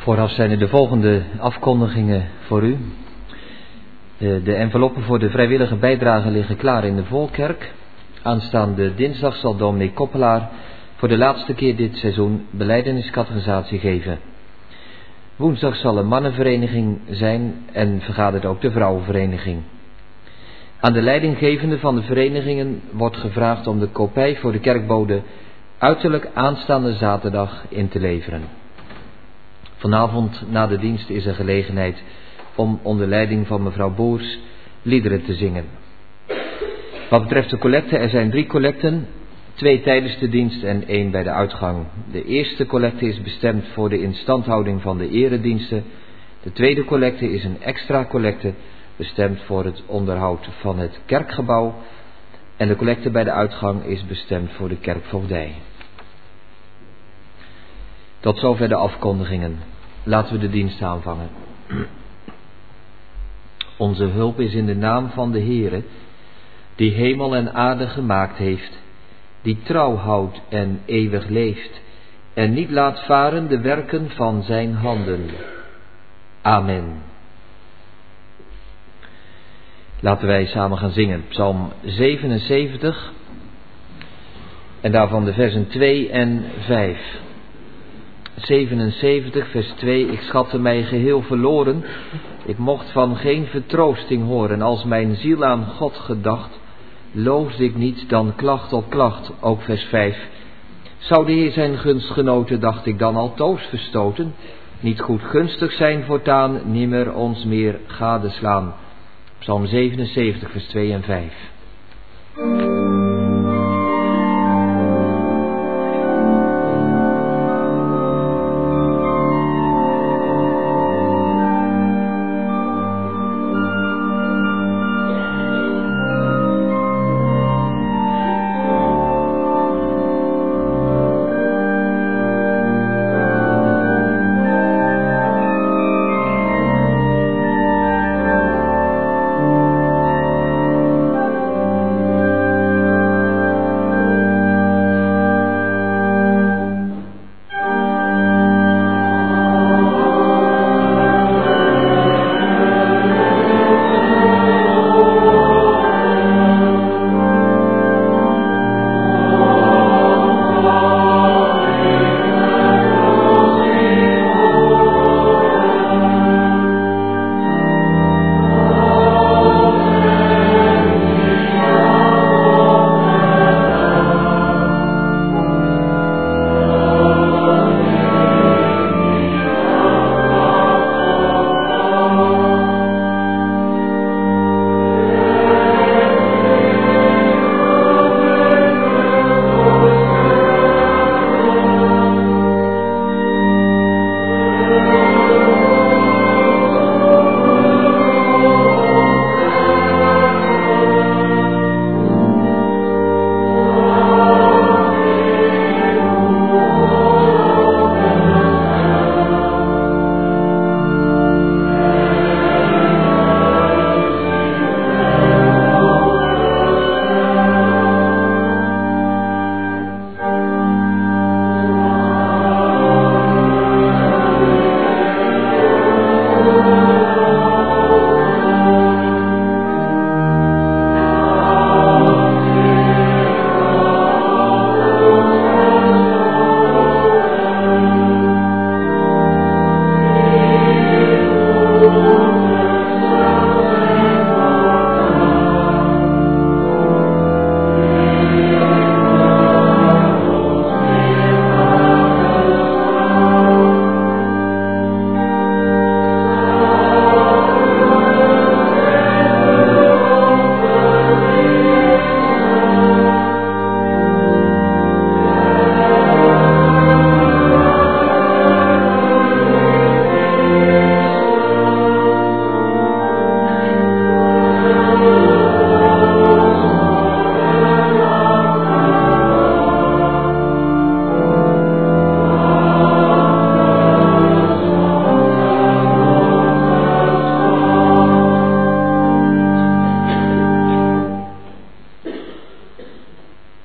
Vooraf zijn er de volgende afkondigingen voor u. De enveloppen voor de vrijwillige bijdrage liggen klaar in de Volkerk. Aanstaande dinsdag zal dominee Koppelaar voor de laatste keer dit seizoen belijdeniscatechisatie geven. Woensdag zal een mannenvereniging zijn en vergadert ook de vrouwenvereniging. Aan de leidinggevende van de verenigingen wordt gevraagd om de kopij voor de kerkbode uiterlijk aanstaande zaterdag in te leveren. Vanavond na de dienst is er gelegenheid om onder leiding van mevrouw Boers liederen te zingen. Wat betreft de collecte, er zijn 3 collecten, 2 tijdens de dienst en 1 bij de uitgang. De eerste collecte is bestemd voor de instandhouding van de erediensten. De tweede collecte is een extra collecte bestemd voor het onderhoud van het kerkgebouw. En de collecte bij de uitgang is bestemd voor de kerkvoogdij. Tot zover de afkondigingen. Laten we de dienst aanvangen. Onze hulp is in de naam van de Heere, die hemel en aarde gemaakt heeft, die trouw houdt en eeuwig leeft, en niet laat varen de werken van zijn handen. Amen. Laten wij samen gaan zingen. Psalm 77 en daarvan de versen 2 en 5. 77 vers 2. Ik schatte mij geheel verloren. Ik mocht van geen vertroosting horen. Als mijn ziel aan God gedacht, loosde ik niet dan klacht op klacht. Ook vers 5. Zou de Heer zijn gunst genoten, dacht ik dan altoos verstoten, niet goed gunstig zijn voortaan, nimmer ons meer gadeslaan. Psalm 77 vers 2 en 5.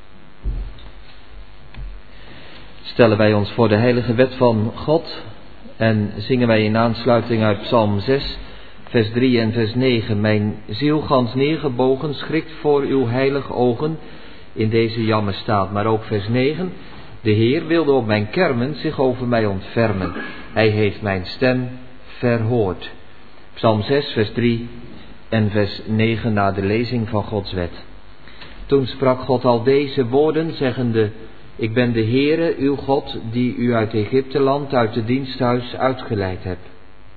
Stellen wij ons voor de heilige wet van God En zingen wij in aansluiting uit Psalm 6, vers 3 en vers 9. Mijn ziel gans neergebogen schrikt voor uw heilig ogen in deze jammerstaat. Maar ook vers 9. De Heer wilde op mijn kermen zich over mij ontfermen. Hij heeft mijn stem verhoord. Psalm 6, vers 3 en vers 9 na de lezing van Gods wet. Toen sprak God al deze woorden, zeggende: Ik ben de Heere, uw God, die u uit Egypteland, uit het diensthuis uitgeleid hebt.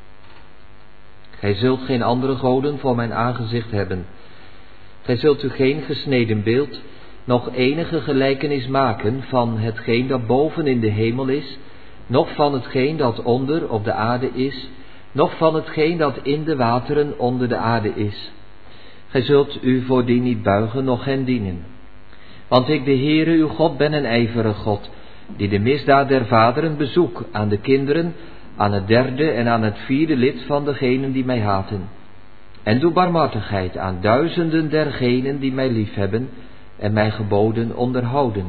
Gij zult geen andere goden voor mijn aangezicht hebben. Gij zult u geen gesneden beeld, noch enige gelijkenis maken van hetgeen dat boven in de hemel is, noch van hetgeen dat onder op de aarde is, noch van hetgeen dat in de wateren onder de aarde is. Gij zult u voor die niet buigen, noch hen dienen. Want ik, de Heere, uw God, ben een ijverig God, die de misdaad der vaderen bezoek aan de kinderen, aan het derde en aan het vierde lid van degenen die mij haten. En doe barmhartigheid aan duizenden dergenen die mij liefhebben en mijn geboden onderhouden.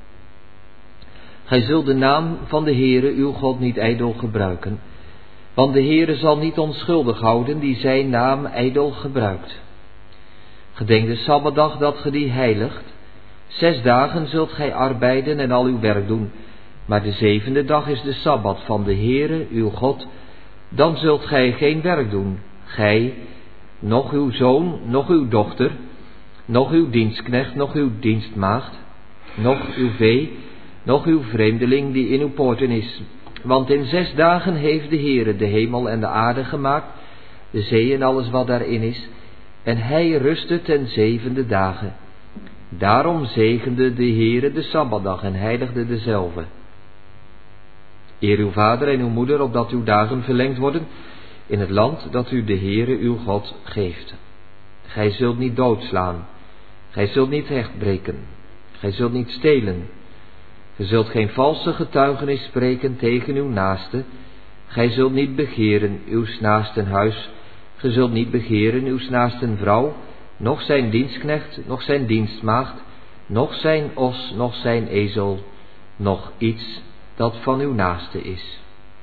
Gij zult de naam van de Heere, uw God, niet ijdel gebruiken, want de Heere zal niet onschuldig houden die zijn naam ijdel gebruikt. Gedenk de Sabbatdag dat ge die heiligt. 6 dagen zult gij arbeiden en al uw werk doen, maar de 7e dag is de Sabbat van de Heere, uw God. Dan zult gij geen werk doen, gij, noch uw zoon, noch uw dochter, noch uw dienstknecht, noch uw dienstmaagd, noch uw vee, noch uw vreemdeling die in uw poorten is. Want in 6 dagen heeft de Heere de hemel en de aarde gemaakt, de zee en alles wat daarin is, en hij rustte ten 7e dagen. Daarom zegende de Heere de Sabbatdag en heiligde dezelve. Eer uw vader en uw moeder, opdat uw dagen verlengd worden in het land dat u de Heere uw God geeft. Gij zult niet doodslaan, gij zult niet hecht breken, gij zult niet stelen, gij zult geen valse getuigenis spreken tegen uw naaste, gij zult niet begeren uw naasten huis, gij zult niet begeren uw naasten vrouw, noch zijn dienstknecht, noch zijn dienstmaagd, noch zijn os, noch zijn ezel, noch iets dat van uw naaste is.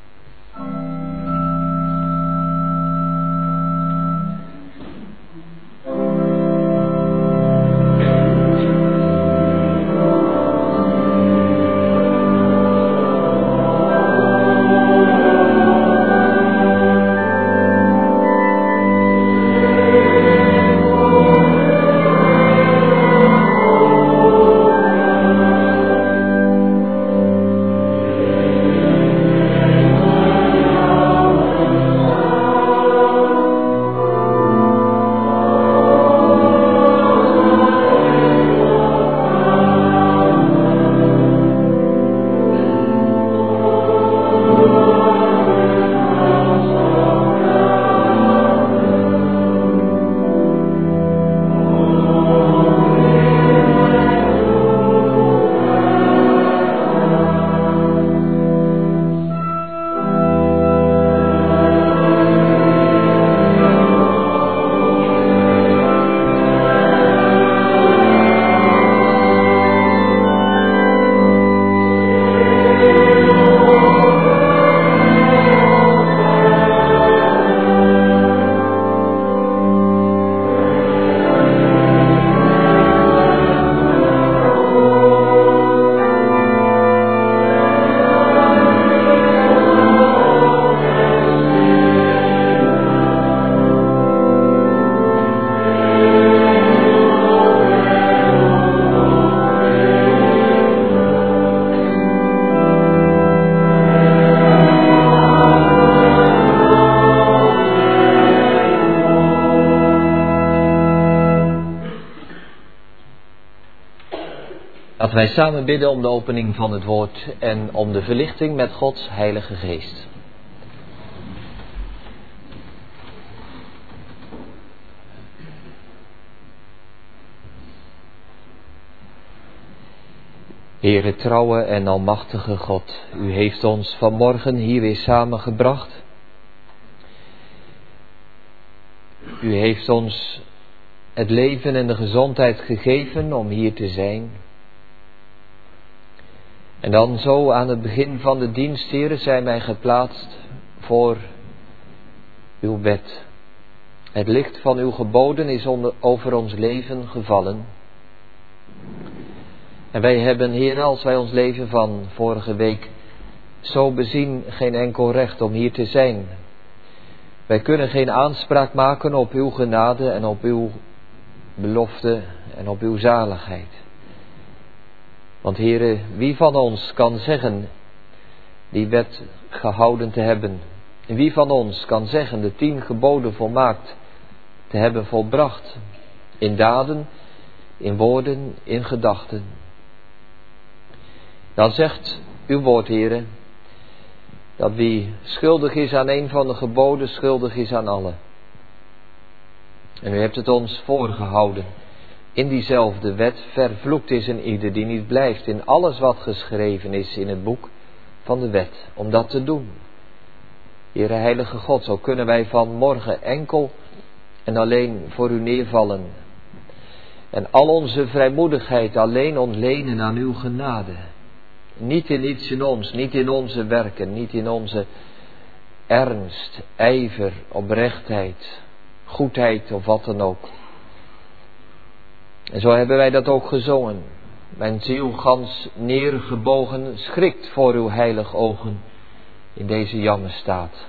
Laten wij samen bidden om de opening van het woord en om de verlichting met Gods Heilige Geest. Heere trouwe en almachtige God, u heeft ons vanmorgen hier weer samengebracht. U heeft ons het leven en de gezondheid gegeven om hier te zijn. En dan zo aan het begin van de dienst, Heere, zijn wij geplaatst voor uw wet. Het licht van uw geboden is over ons leven gevallen. En wij hebben, Heer, als wij ons leven van vorige week zo bezien, geen enkel recht om hier te zijn. Wij kunnen geen aanspraak maken op uw genade en op uw belofte en op uw zaligheid. Want, Heere, wie van ons kan zeggen die wet gehouden te hebben? En wie van ons kan zeggen de 10 geboden volmaakt te hebben volbracht? In daden, in woorden, in gedachten. Dan zegt uw woord, Heere, dat wie schuldig is aan een van de geboden, schuldig is aan alle. En u hebt het ons voorgehouden. In diezelfde wet vervloekt is een ieder die niet blijft in alles wat geschreven is in het boek van de wet, om dat te doen. Heere heilige God, zo kunnen wij vanmorgen enkel en alleen voor u neervallen. En al onze vrijmoedigheid alleen ontlenen aan uw genade. Niet in iets in ons, niet in onze werken, niet in onze ernst, ijver, oprechtheid, goedheid of wat dan ook. En zo hebben wij dat ook gezongen. Mijn ziel gans neergebogen schrikt voor uw heilig ogen in deze jammerstaat.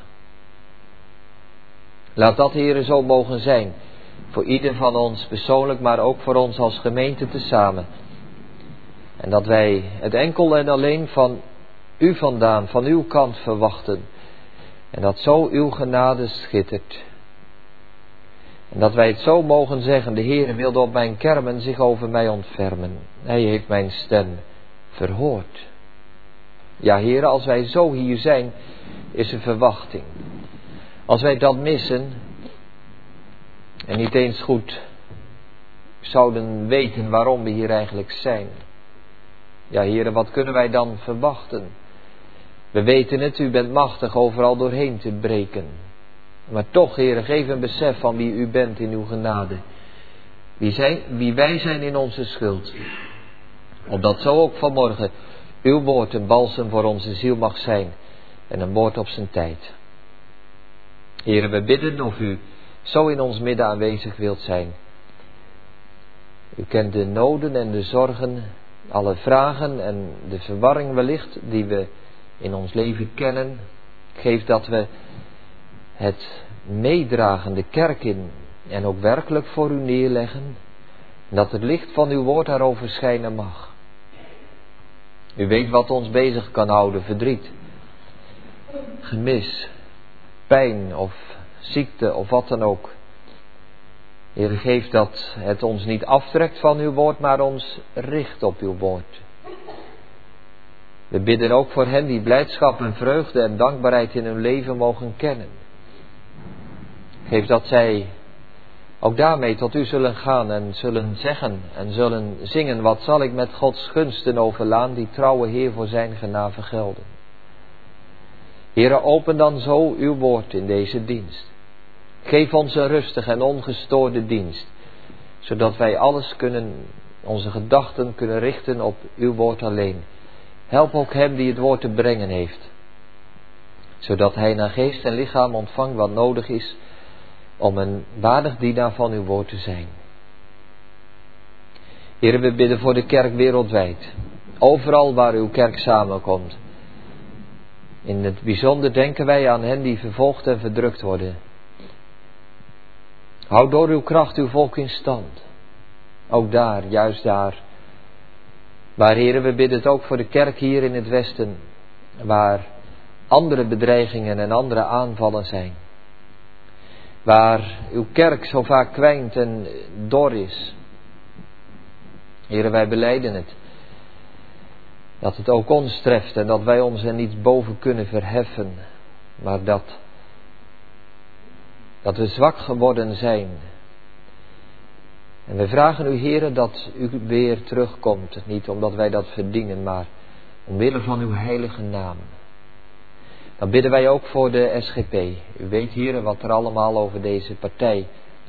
Laat dat, Heere, zo mogen zijn. Voor ieder van ons persoonlijk, maar ook voor ons als gemeente tezamen. En dat wij het enkel en alleen van u vandaan, van uw kant verwachten. En dat zo uw genade schittert. En dat wij het zo mogen zeggen, de Heere wilde op mijn kermen zich over mij ontfermen. Hij heeft mijn stem verhoord. Ja, Heere, als wij zo hier zijn, is er verwachting. Als wij dat missen en niet eens goed zouden weten waarom we hier eigenlijk zijn. Ja, Heere, wat kunnen wij dan verwachten? We weten het, u bent machtig overal doorheen te breken. Maar toch, Heere, geef een besef van wie u bent in uw genade. Wie wij zijn in onze schuld. Opdat zo ook vanmorgen uw woord een balsem voor onze ziel mag zijn. En een woord op zijn tijd. Heere, we bidden of u zo in ons midden aanwezig wilt zijn. U kent de noden en de zorgen, alle vragen en de verwarring wellicht die we in ons leven kennen. Geef dat we het meedragen de kerk in en ook werkelijk voor u neerleggen. En dat het licht van uw woord daarover schijnen mag. U weet wat ons bezig kan houden, verdriet, gemis, pijn of ziekte of wat dan ook. Heer, geef dat het ons niet aftrekt van uw woord, maar ons richt op uw woord. We bidden ook voor hen die blijdschap en vreugde en dankbaarheid in hun leven mogen kennen. Geef dat zij ook daarmee tot u zullen gaan en zullen zeggen en zullen zingen. Wat zal ik met Gods gunsten overlaan, die trouwe Heer voor zijn genade gelden. Heere, open dan zo uw woord in deze dienst. Geef ons een rustige en ongestoorde dienst, zodat wij alles onze gedachten kunnen richten op uw woord alleen. Help ook hem die het woord te brengen heeft, zodat hij naar geest en lichaam ontvangt wat nodig is om een waardig dienaar van uw woord te zijn. Heere, we bidden voor de kerk wereldwijd, overal waar uw kerk samenkomt. In het bijzonder denken wij aan hen die vervolgd en verdrukt worden. Houd door uw kracht uw volk in stand. Ook daar, juist daar. Maar Heere, we bidden het ook voor de kerk hier in het Westen, waar andere bedreigingen en andere aanvallen zijn. Waar uw kerk zo vaak kwijnt en dor is. Heere, wij belijden het. Dat het ook ons treft en dat wij ons er niet boven kunnen verheffen. Maar dat we zwak geworden zijn. En we vragen u, Heere, dat u weer terugkomt. Niet omdat wij dat verdienen, maar omwille van uw heilige naam. Dan bidden wij ook voor de SGP. U weet, Heere, wat er allemaal over deze partij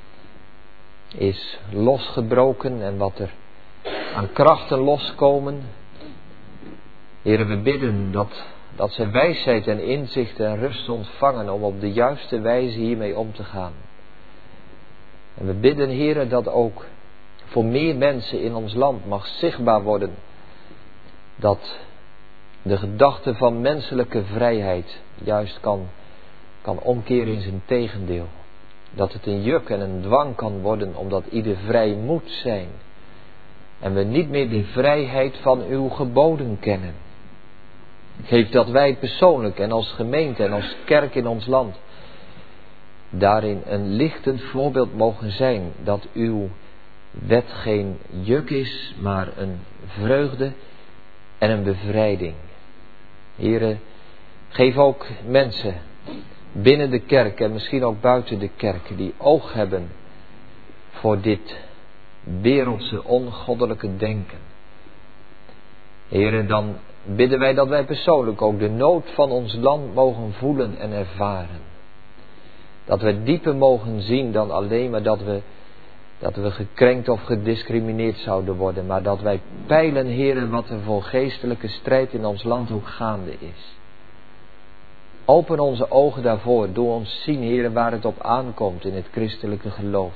is losgebroken en wat er aan krachten loskomen. Heere, we bidden dat Dat ze wijsheid en inzicht en rust ontvangen om op de juiste wijze hiermee om te gaan. En we bidden, Heere, dat ook voor meer mensen in ons land mag zichtbaar worden dat de gedachte van menselijke vrijheid juist kan omkeren in zijn tegendeel. Dat het een juk en een dwang kan worden, omdat ieder vrij moet zijn. En we niet meer de vrijheid van uw geboden kennen. Geef dat wij persoonlijk en als gemeente en als kerk in ons land daarin een lichtend voorbeeld mogen zijn. Dat uw wet geen juk is, maar een vreugde en een bevrijding. Heere, geef ook mensen binnen de kerk en misschien ook buiten de kerk die oog hebben voor dit wereldse ongoddelijke denken. Heere, dan bidden wij dat wij persoonlijk ook de nood van ons land mogen voelen en ervaren. Dat we dieper mogen zien dan alleen maar dat we gekrenkt of gediscrimineerd zouden worden. Maar dat wij peilen, Heere, wat er voor geestelijke strijd in ons land ook gaande is. Open onze ogen daarvoor. Doe ons zien, Heere, waar het op aankomt in het christelijke geloof.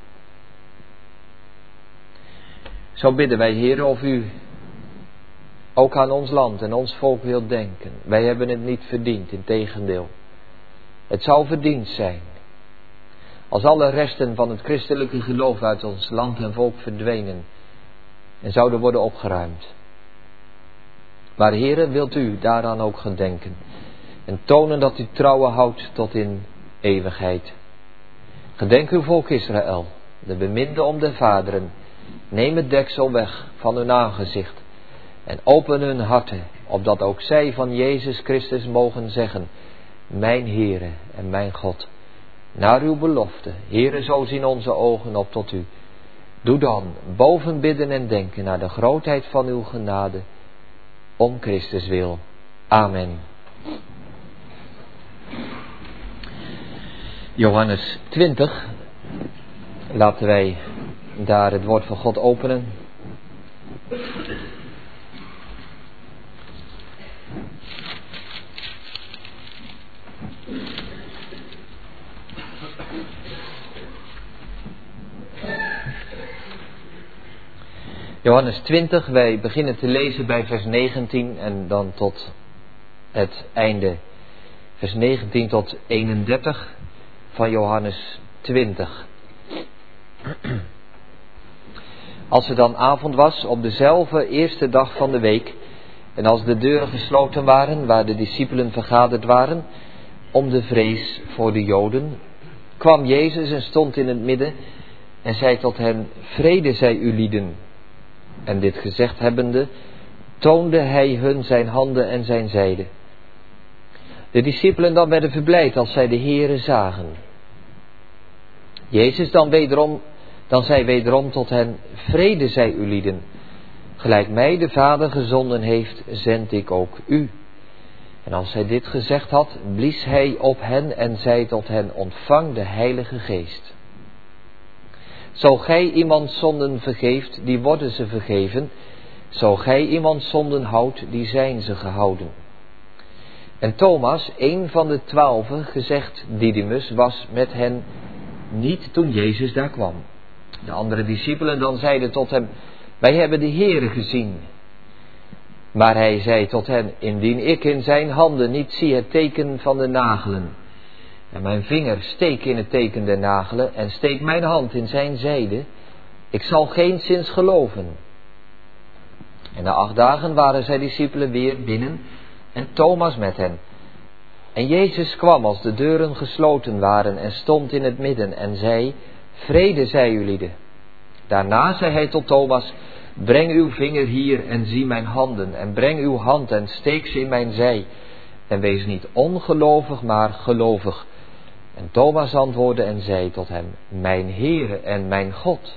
Zo bidden wij, Heere, of u ook aan ons land en ons volk wilt denken. Wij hebben het niet verdiend, integendeel. Het zou verdiend zijn als alle resten van het christelijke geloof uit ons land en volk verdwenen en zouden worden opgeruimd. Maar Heere, wilt u daaraan ook gedenken en tonen dat u trouwen houdt tot in eeuwigheid. Gedenk uw volk Israël, de beminde om de vaderen. Neem het deksel weg van hun aangezicht en open hun harten, opdat ook zij van Jezus Christus mogen zeggen: mijn Heere en mijn God, naar uw belofte, Heere, zo zien onze ogen op tot u. Doe dan boven bidden en denken naar de grootheid van uw genade, om Christus wil. Amen. Johannes 20, laten wij daar het woord van God openen. Johannes 20, wij beginnen te lezen bij vers 19 en dan tot het einde. Vers 19 tot 31 van Johannes 20. Als er dan avond was op dezelfde eerste dag van de week, en als de deuren gesloten waren waar de discipelen vergaderd waren, om de vrees voor de Joden, kwam Jezus en stond in het midden en zei tot hen: vrede zij u lieden. En dit gezegd hebbende, toonde hij hun zijn handen en zijn zijde. De discipelen dan werden verblijd als zij de Heere zagen. Jezus dan zei wederom tot hen: vrede zij u lieden. Gelijk mij de Vader gezonden heeft, zend ik ook u. En als hij dit gezegd had, blies hij op hen en zei tot hen: ontvang de Heilige Geest. Zo gij iemand zonden vergeeft, die worden ze vergeven. Zo gij iemand zonden houdt, die zijn ze gehouden. En Thomas, een van de 12, gezegd Didymus, was met hen niet toen Jezus daar kwam. De andere discipelen dan zeiden tot hem: wij hebben de Heere gezien. Maar hij zei tot hen: indien ik in zijn handen niet zie het teken van de nagelen, en mijn vinger steek in het teken der nagelen, en steek mijn hand in zijn zijde, ik zal geenszins geloven. En na 8 dagen waren zijn discipelen weer binnen, en Thomas met hen. En Jezus kwam als de deuren gesloten waren, en stond in het midden, en zei: vrede zij u lieden. Daarna zei hij tot Thomas: breng uw vinger hier en zie mijn handen, en breng uw hand en steek ze in mijn zij, en wees niet ongelovig, maar gelovig. En Thomas antwoordde en zei tot hem: mijn Heere en mijn God.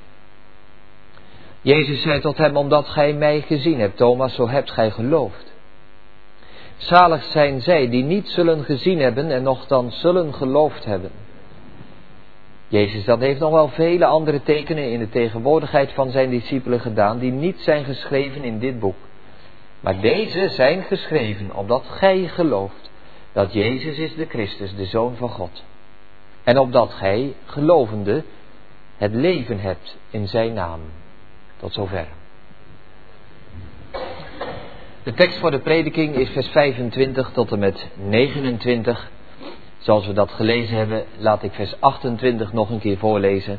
Jezus zei tot hem: omdat gij mij gezien hebt, Thomas, zo hebt gij geloofd. Zalig zijn zij die niet zullen gezien hebben en nochtans zullen geloofd hebben. Jezus dan heeft nog wel vele andere tekenen in de tegenwoordigheid van zijn discipelen gedaan, die niet zijn geschreven in dit boek. Maar deze zijn geschreven, opdat gij gelooft dat Jezus is de Christus, de Zoon van God. En opdat gij, gelovende, het leven hebt in zijn naam. Tot zover. De tekst voor de prediking is vers 25 tot en met 29. Zoals we dat gelezen hebben, laat ik vers 28 nog een keer voorlezen.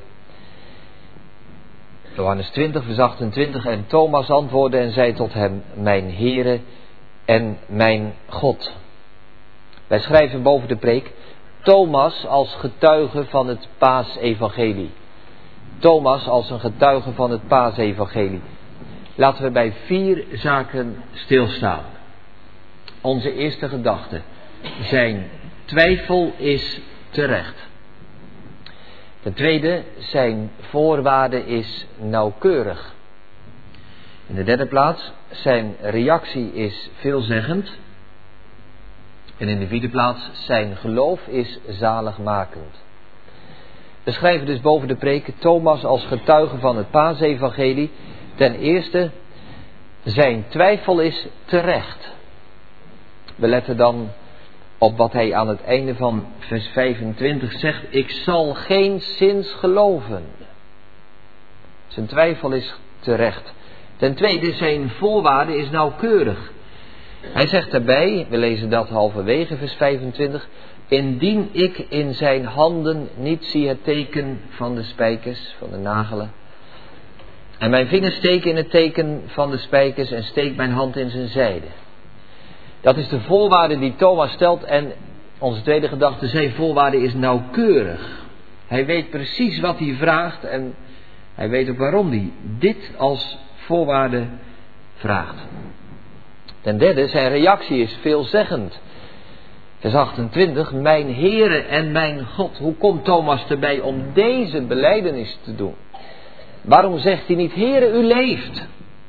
Johannes 20, vers 28. En Thomas antwoordde en zei tot hem: Mijn Heere en mijn God. Wij schrijven boven de preek: Thomas als getuige van het Paasevangelie. Thomas als een getuige van het Paasevangelie. Laten we bij 4 zaken stilstaan. Onze eerste gedachte: zijn twijfel is terecht. Ten tweede, zijn voorwaarde is nauwkeurig. In de derde plaats, zijn reactie is veelzeggend. En in de vierde plaats, zijn geloof is zaligmakend. We schrijven dus boven de preek Thomas als getuige van het Paasevangelie. Ten eerste, zijn twijfel is terecht. We letten dan op wat hij aan het einde van vers 25 zegt: ik zal geenszins geloven. Zijn twijfel is terecht. Ten tweede, zijn voorwaarde is nauwkeurig. Hij zegt daarbij, we lezen dat halverwege vers 25: indien ik in zijn handen niet zie het teken van de spijkers, van de nagelen, en mijn vinger steek in het teken van de spijkers en steek mijn hand in zijn zijde. Dat is de voorwaarde die Thomas stelt. En onze tweede gedachte, zijn voorwaarde is nauwkeurig. Hij weet precies wat hij vraagt en hij weet ook waarom hij dit als voorwaarde vraagt. Ten derde, zijn reactie is veelzeggend. Vers 28, mijn Heere en mijn God. Hoe komt Thomas erbij om deze belijdenis te doen? Waarom zegt hij niet: Heere, u leeft?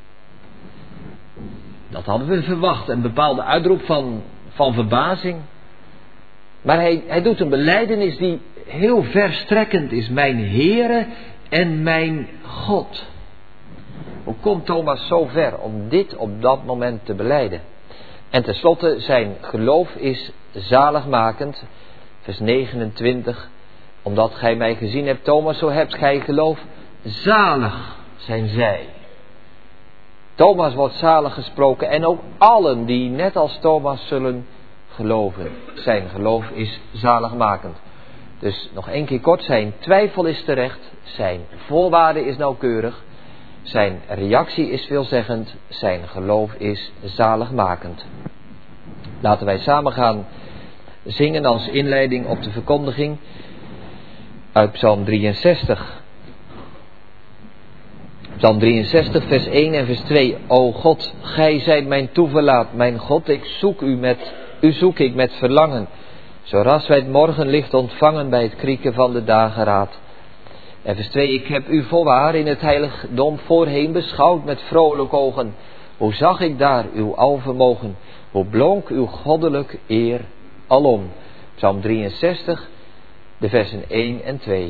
Dat hadden we verwacht, een bepaalde uitroep van verbazing. Maar hij doet een belijdenis die heel verstrekkend is. Mijn Heere en mijn God. Hoe komt Thomas zo ver om dit op dat moment te belijden? En tenslotte, zijn geloof is zaligmakend. Vers 29. Omdat gij mij gezien hebt, Thomas, zo hebt gij geloof. Zalig zijn zij. Thomas wordt zalig gesproken en ook allen die net als Thomas zullen geloven. Zijn geloof is zaligmakend. Dus nog één keer kort, zijn twijfel is terecht, zijn voorwaarde is nauwkeurig, zijn reactie is veelzeggend, zijn geloof is zaligmakend. Laten wij samen gaan zingen als inleiding op de verkondiging uit Psalm 63. Psalm 63, vers 1 en vers 2. O God, gij zijt mijn toeverlaat, mijn God, u zoek ik met verlangen. Zo ras wij het morgenlicht ontvangen bij het krieken van de dageraad. En vers 2, ik heb u voorwaar in het heiligdom voorheen beschouwd met vrolijk ogen. Hoe zag ik daar uw alvermogen, hoe blonk uw goddelijk eer alom. Psalm 63, de versen 1 en 2.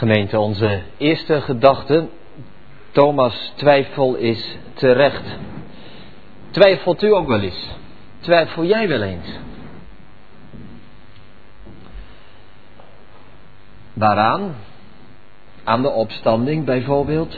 Gemeente, onze eerste gedachte. Thomas' twijfel is terecht. Twijfelt u ook wel eens? Twijfel jij wel eens? Waaraan? Aan de opstanding bijvoorbeeld.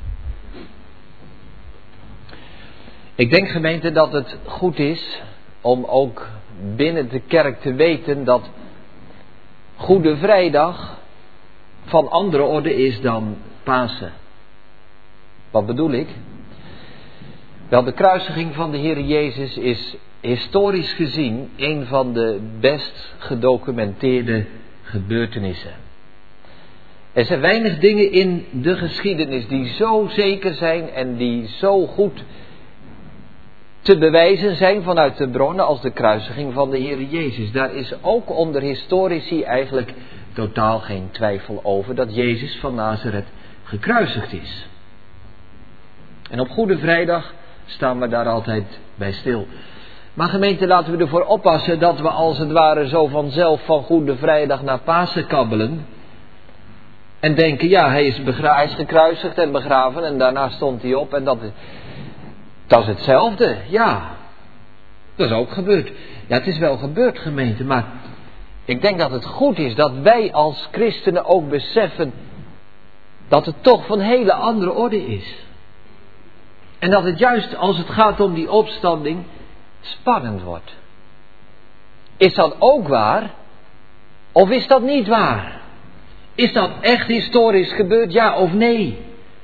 Ik denk, gemeente, dat het goed is om ook binnen de kerk te weten dat Goede Vrijdag van andere orde is dan Pasen. Wat bedoel ik? Wel, de kruisiging van de Heer Jezus is historisch gezien een van de best gedocumenteerde gebeurtenissen. Er zijn weinig dingen in de geschiedenis die zo zeker zijn en die zo goed te bewijzen zijn vanuit de bronnen als de kruisiging van de Heer Jezus. Daar is ook onder historici eigenlijk totaal geen twijfel over dat Jezus van Nazareth gekruisigd is. En op Goede Vrijdag staan we daar altijd bij stil. Maar gemeente, laten we ervoor oppassen dat we als het ware zo vanzelf van Goede Vrijdag naar Pasen kabbelen. En denken, ja, hij is gekruisigd en begraven en daarna stond hij op en dat is hetzelfde. Ja, dat is ook gebeurd. Ja, het is wel gebeurd, gemeente, maar ik denk dat het goed is dat wij als christenen ook beseffen dat het toch van hele andere orde is. En dat het juist als het gaat om die opstanding spannend wordt. Is dat ook waar? Of is dat niet waar? Is dat echt historisch gebeurd, ja of nee?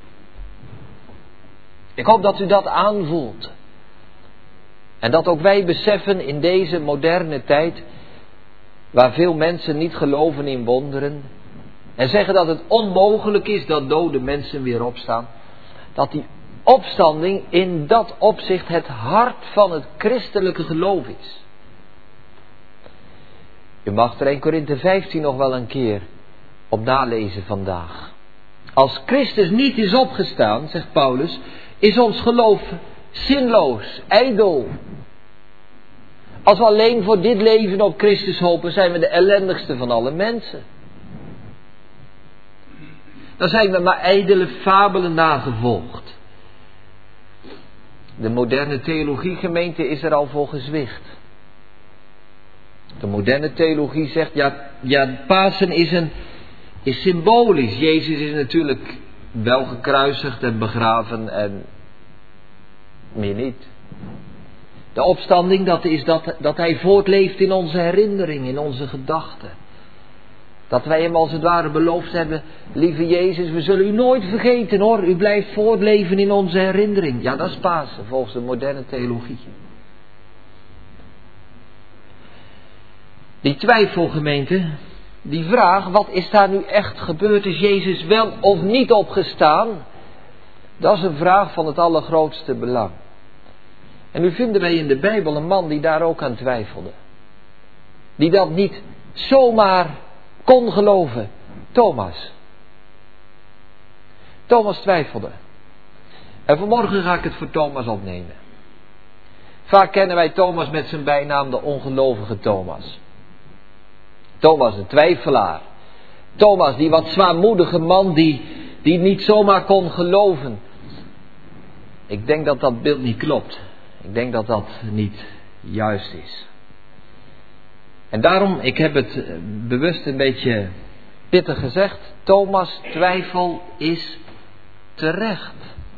Ik hoop dat u dat aanvoelt. En dat ook wij beseffen in deze moderne tijd, waar veel mensen niet geloven in wonderen en zeggen dat het onmogelijk is dat dode mensen weer opstaan, dat die opstanding in dat opzicht het hart van het christelijke geloof is. U mag er 1 Korinthe 15 nog wel een keer op nalezen vandaag. Als Christus niet is opgestaan, zegt Paulus, is ons geloof zinloos, ijdel. Als we alleen voor dit leven op Christus hopen, zijn we de ellendigste van alle mensen. Dan zijn we maar ijdele fabelen nagevolgd. De moderne theologie, gemeente, is er al voor gezwicht. De moderne theologie zegt, ja, Pasen is symbolisch. Jezus is natuurlijk wel gekruisigd en begraven en meer niet. De opstanding, dat is dat hij voortleeft in onze herinnering, in onze gedachten. Dat wij hem als het ware beloofd hebben, lieve Jezus, we zullen u nooit vergeten hoor. U blijft voortleven in onze herinnering. Ja, dat is Pasen, volgens de moderne theologie. Die twijfelgemeente, die vraag, wat is daar nu echt gebeurd? Is Jezus wel of niet opgestaan? Dat is een vraag van het allergrootste belang. En nu vinden wij in de Bijbel een man die daar ook aan twijfelde. Die dat niet zomaar kon geloven. Thomas. Thomas twijfelde. En vanmorgen ga ik het voor Thomas opnemen. Vaak kennen wij Thomas met zijn bijnaam de ongelovige Thomas. Thomas de twijfelaar. Thomas die wat zwaarmoedige man die niet zomaar kon geloven. Ik denk dat dat beeld niet klopt. Ik denk dat dat niet juist is. En daarom, ik heb het bewust een beetje pittig gezegd. Thomas' twijfel is terecht.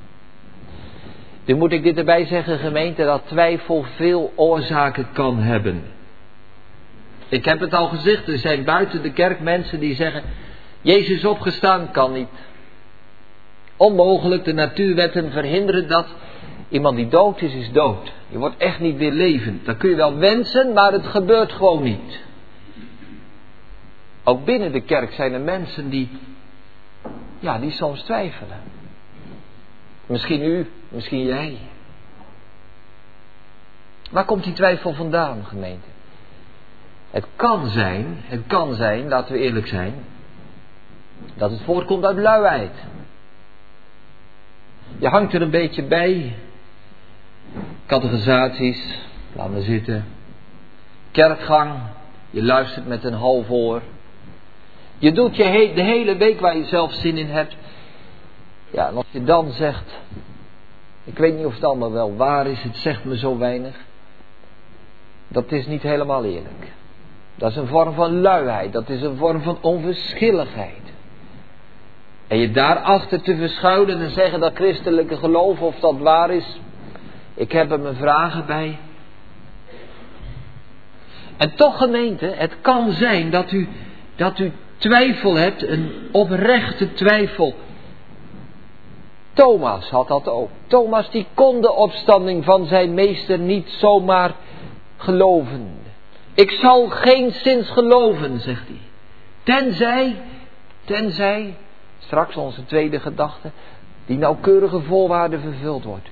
Nu moet ik dit erbij zeggen, gemeente, dat twijfel veel oorzaken kan hebben. Ik heb het al gezegd, er zijn buiten de kerk mensen die zeggen, Jezus opgestaan kan niet. Onmogelijk, de natuurwetten verhinderen dat. Iemand die dood is dood. Je wordt echt niet weer levend. Dat kun je wel wensen, maar het gebeurt gewoon niet. Ook binnen de kerk zijn er mensen die soms twijfelen. Misschien u, misschien jij. Waar komt die twijfel vandaan, gemeente? Het kan zijn, laten we eerlijk zijn, dat het voortkomt uit luiheid. Je hangt er een beetje bij. Catechisaties, laat maar zitten. Kerkgang, je luistert met een half oor. Je doet de hele week waar je zelf zin in hebt. Ja, en als je dan zegt, ik weet niet of het allemaal wel waar is, het zegt me zo weinig. Dat is niet helemaal eerlijk. Dat is een vorm van luiheid, dat is een vorm van onverschilligheid. En je daarachter te verschuilen en zeggen dat christelijke geloof, of dat waar is, ik heb er mijn vragen bij. En toch gemeente, het kan zijn dat u twijfel hebt, een oprechte twijfel. Thomas had dat ook. Thomas die kon de opstanding van zijn meester niet zomaar geloven. Ik zal geenszins geloven, zegt hij. Tenzij, straks onze tweede gedachte, die nauwkeurige voorwaarde vervuld wordt.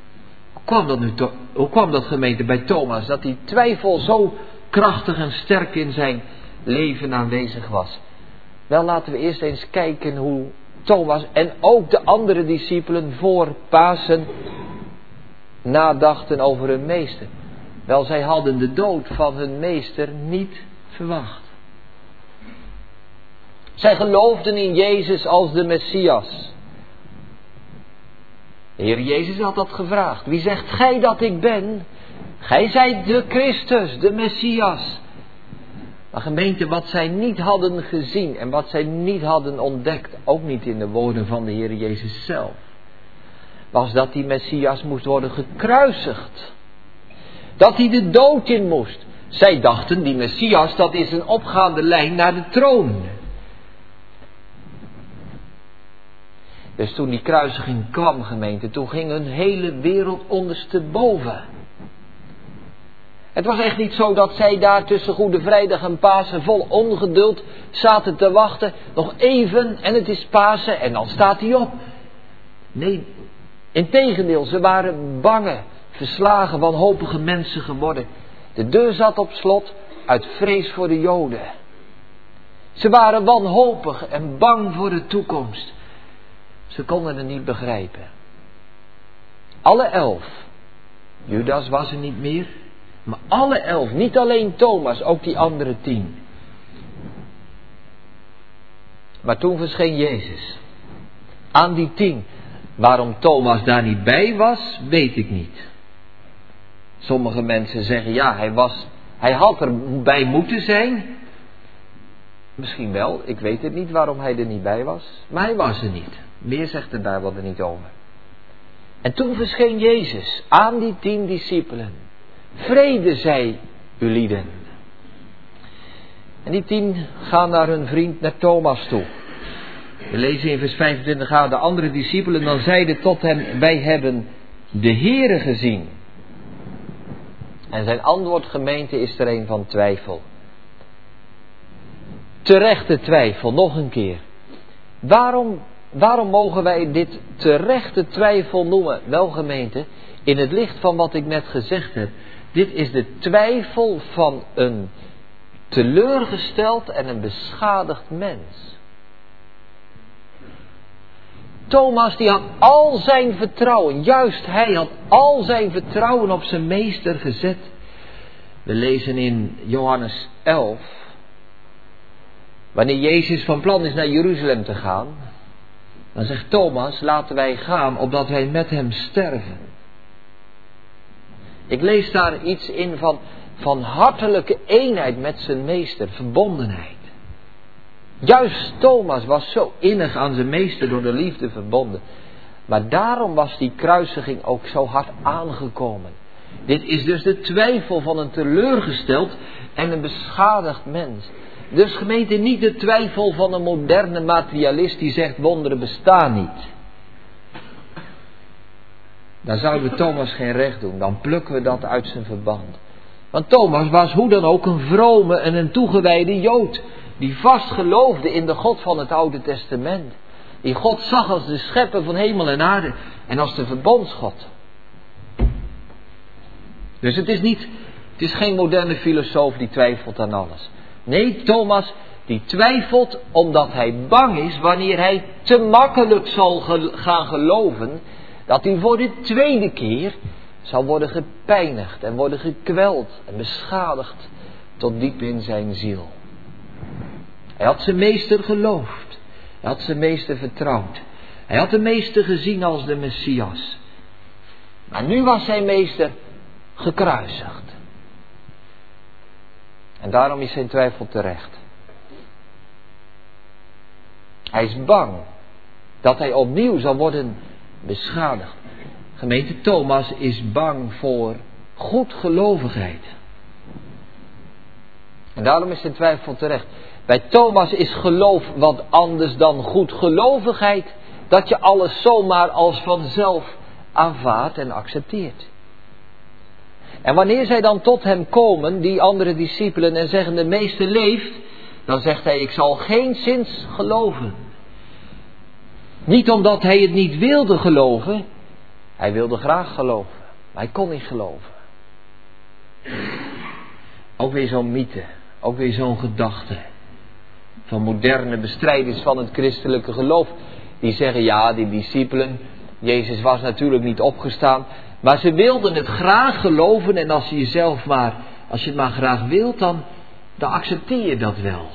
Hoe kwam dat gemeente bij Thomas, dat die twijfel zo krachtig en sterk in zijn leven aanwezig was? Wel, laten we eerst eens kijken hoe Thomas en ook de andere discipelen voor Pasen nadachten over hun meester. Wel, zij hadden de dood van hun meester niet verwacht. Zij geloofden in Jezus als de Messias. De Heer Jezus had dat gevraagd. Wie zegt gij dat ik ben? Gij zijt de Christus, de Messias. Maar gemeente, wat zij niet hadden gezien en wat zij niet hadden ontdekt, ook niet in de woorden van de Heer Jezus zelf, was dat die Messias moest worden gekruisigd. Dat hij de dood in moest. Zij dachten, die Messias, dat is een opgaande lijn naar de troon. Dus toen die kruisiging kwam, gemeente, toen ging hun hele wereld ondersteboven. Het was echt niet zo dat zij daar tussen Goede Vrijdag en Pasen vol ongeduld zaten te wachten. Nog even en het is Pasen en dan staat hij op. Nee, integendeel, ze waren bange, verslagen, wanhopige mensen geworden. De deur zat op slot uit vrees voor de Joden. Ze waren wanhopig en bang voor de toekomst. Ze konden het niet begrijpen. Alle 11. Judas was er niet meer. Maar alle 11. Niet alleen Thomas. Ook die andere 10. Maar toen verscheen Jezus. Aan die 10. Waarom Thomas daar niet bij was, weet ik niet. Sommige mensen zeggen ja, hij had erbij moeten zijn. Misschien wel, ik weet het niet waarom hij er niet bij was. Maar hij was er niet. Meer zegt de Bijbel er niet over. En toen verscheen Jezus aan die 10 discipelen. Vrede zij ulieden. En die 10 gaan naar hun vriend, naar Thomas toe. We lezen in vers 25 aan de andere discipelen dan zeiden tot hem, wij hebben de Heere gezien. En zijn antwoord, gemeente, is er een van twijfel. Terechte twijfel, nog een keer. Waarom mogen wij dit terechte twijfel noemen? Wel, gemeente, in het licht van wat ik net gezegd heb. Dit is de twijfel van een teleurgesteld en een beschadigd mens. Thomas die had al zijn vertrouwen, juist hij had al zijn vertrouwen op zijn meester gezet. We lezen in Johannes 11, wanneer Jezus van plan is naar Jeruzalem te gaan, dan zegt Thomas, laten wij gaan opdat wij met hem sterven. Ik lees daar iets in van hartelijke eenheid met zijn meester, verbondenheid. Juist Thomas was zo innig aan zijn meester door de liefde verbonden. Maar daarom was die kruisiging ook zo hard aangekomen. Dit is dus de twijfel van een teleurgesteld en een beschadigd mens. Dus gemeente, niet de twijfel van een moderne materialist die zegt wonderen bestaan niet. Dan zouden we Thomas geen recht doen. Dan plukken we dat uit zijn verband. Want Thomas was hoe dan ook een vrome en een toegewijde Jood. Die vast geloofde in de God van het Oude Testament. Die God zag als de schepper van hemel en aarde. En als de verbondsgod. Dus het is geen moderne filosoof die twijfelt aan alles. Nee, Thomas die twijfelt omdat hij bang is wanneer hij te makkelijk zal gaan geloven. Dat hij voor de tweede keer zal worden gepijnigd en worden gekweld en beschadigd tot diep in zijn ziel. Hij had zijn meester geloofd. Hij had zijn meester vertrouwd. Hij had de meester gezien als de Messias. Maar nu was zijn meester gekruisigd. En daarom is zijn twijfel terecht. Hij is bang dat hij opnieuw zal worden beschadigd. Gemeente, Thomas is bang voor goedgelovigheid. En daarom is zijn twijfel terecht. Bij Thomas is geloof wat anders dan goedgelovigheid. Dat je alles zomaar als vanzelf aanvaardt en accepteert. En wanneer zij dan tot hem komen, die andere discipelen, en zeggen de meester leeft, dan zegt hij, ik zal geenszins geloven. Niet omdat hij het niet wilde geloven. Hij wilde graag geloven, maar hij kon niet geloven. Ook weer zo'n mythe, ook weer zo'n gedachte van moderne bestrijders van het christelijke geloof. Die zeggen, ja, die discipelen, Jezus was natuurlijk niet opgestaan, maar ze wilden het graag geloven. En als je het maar graag wilt, dan accepteer je dat wel.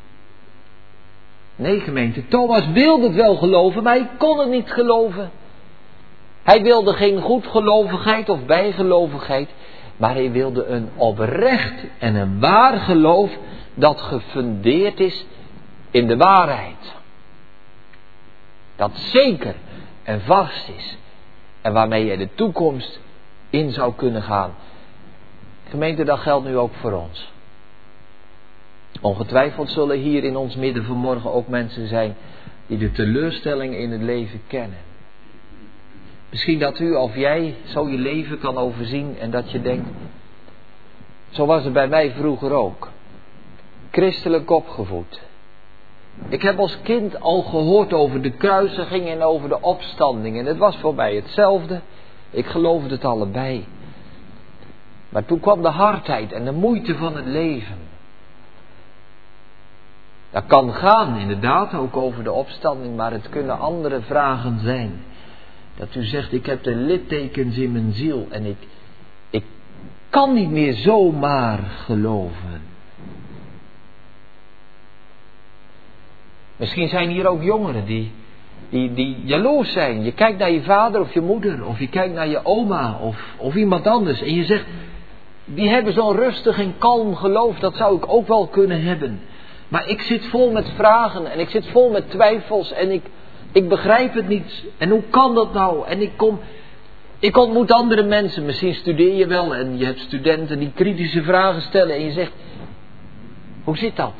Nee, gemeente, Thomas wilde het wel geloven, maar hij kon het niet geloven. Hij wilde geen goedgelovigheid of bijgelovigheid, maar hij wilde een oprecht en een waar geloof dat gefundeerd is in de waarheid. Dat zeker en vast is en waarmee je de toekomst in zou kunnen gaan. Gemeente, dat geldt nu ook voor ons. Ongetwijfeld zullen hier in ons midden vanmorgen ook mensen zijn die de teleurstelling in het leven kennen. Misschien dat u of jij zo je leven kan overzien en dat je denkt, zo was het bij mij vroeger ook. Christelijk opgevoed. Ik heb als kind al gehoord over de kruisiging en over de opstanding. En het was voor mij hetzelfde. Ik geloofde het allebei. Maar toen kwam de hardheid en de moeite van het leven. Dat kan gaan, inderdaad, ook over de opstanding. Maar het kunnen andere vragen zijn. Dat u zegt, ik heb de littekens in mijn ziel. En ik kan niet meer zomaar geloven. Misschien zijn hier ook jongeren die jaloers zijn. Je kijkt naar je vader of je moeder. Of je kijkt naar je oma of iemand anders. En je zegt, die hebben zo'n rustig en kalm geloof. Dat zou ik ook wel kunnen hebben. Maar ik zit vol met vragen. En ik zit vol met twijfels. En ik begrijp het niet. En hoe kan dat nou? En ik ontmoet andere mensen. Misschien studeer je wel. En je hebt studenten die kritische vragen stellen. En je zegt, hoe zit dat?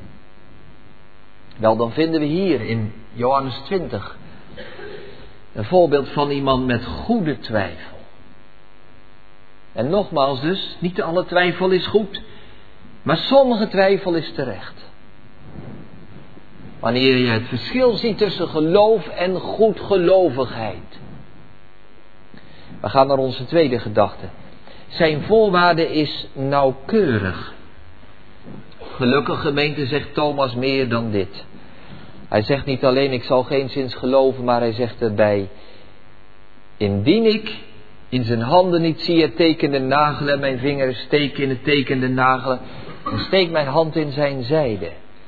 Wel, dan vinden we hier in Johannes 20 een voorbeeld van iemand met goede twijfel. En nogmaals dus, niet alle twijfel is goed, maar sommige twijfel is terecht. Wanneer je het verschil ziet tussen geloof en goedgelovigheid. We gaan naar onze tweede gedachte. Zijn voorwaarde is nauwkeurig. Gelukkig, gemeente, zegt Thomas meer dan dit. Hij zegt niet alleen, ik zal geenszins geloven, maar hij zegt erbij, indien ik in zijn handen niet zie het tekende nagelen, mijn vingers steken in het tekende nagelen, en steek mijn hand in zijn zijde.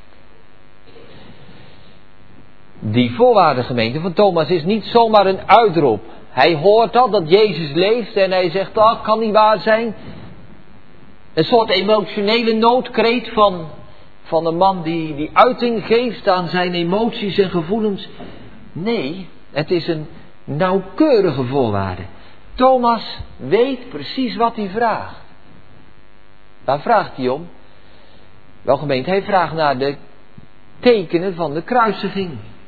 Die voorwaarde, gemeente, van Thomas is niet zomaar een uitroep. Hij hoort dat Jezus leeft en hij zegt, dat kan niet waar zijn. Een soort emotionele noodkreet van een man die uiting geeft aan zijn emoties en gevoelens. Nee, het is een nauwkeurige voorwaarde. Thomas weet precies wat hij vraagt. Waar vraagt hij om? Wel, gemeente, hij vraagt naar de tekenen van de kruisiging.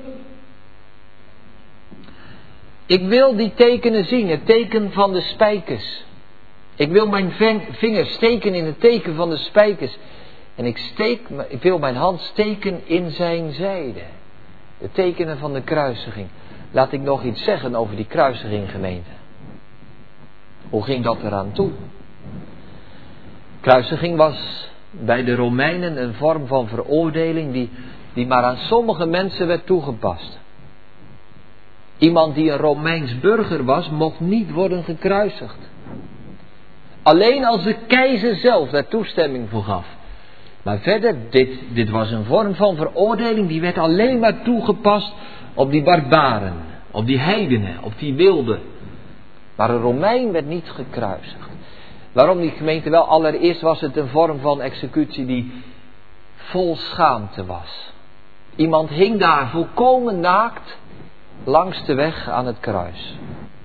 Ik wil die tekenen zien, het teken van de spijkers. Ik wil mijn vingers steken in het teken van de spijkers. En ik wil mijn hand steken in zijn zijde. De tekenen van de kruisiging. Laat ik nog iets zeggen over die kruisiging, gemeente. Hoe ging dat eraan toe? Kruisiging was bij de Romeinen een vorm van veroordeling die maar aan sommige mensen werd toegepast. Iemand die een Romeins burger was, mocht niet worden gekruisigd. Alleen als de keizer zelf daar toestemming voor gaf. Maar verder, dit was een vorm van veroordeling die werd alleen maar toegepast op die barbaren, op die heidenen, op die wilden. Maar een Romein werd niet gekruisigd. Waarom niet, gemeente? Wel, allereerst was het een vorm van executie die vol schaamte was. Iemand hing daar volkomen naakt langs de weg aan het kruis.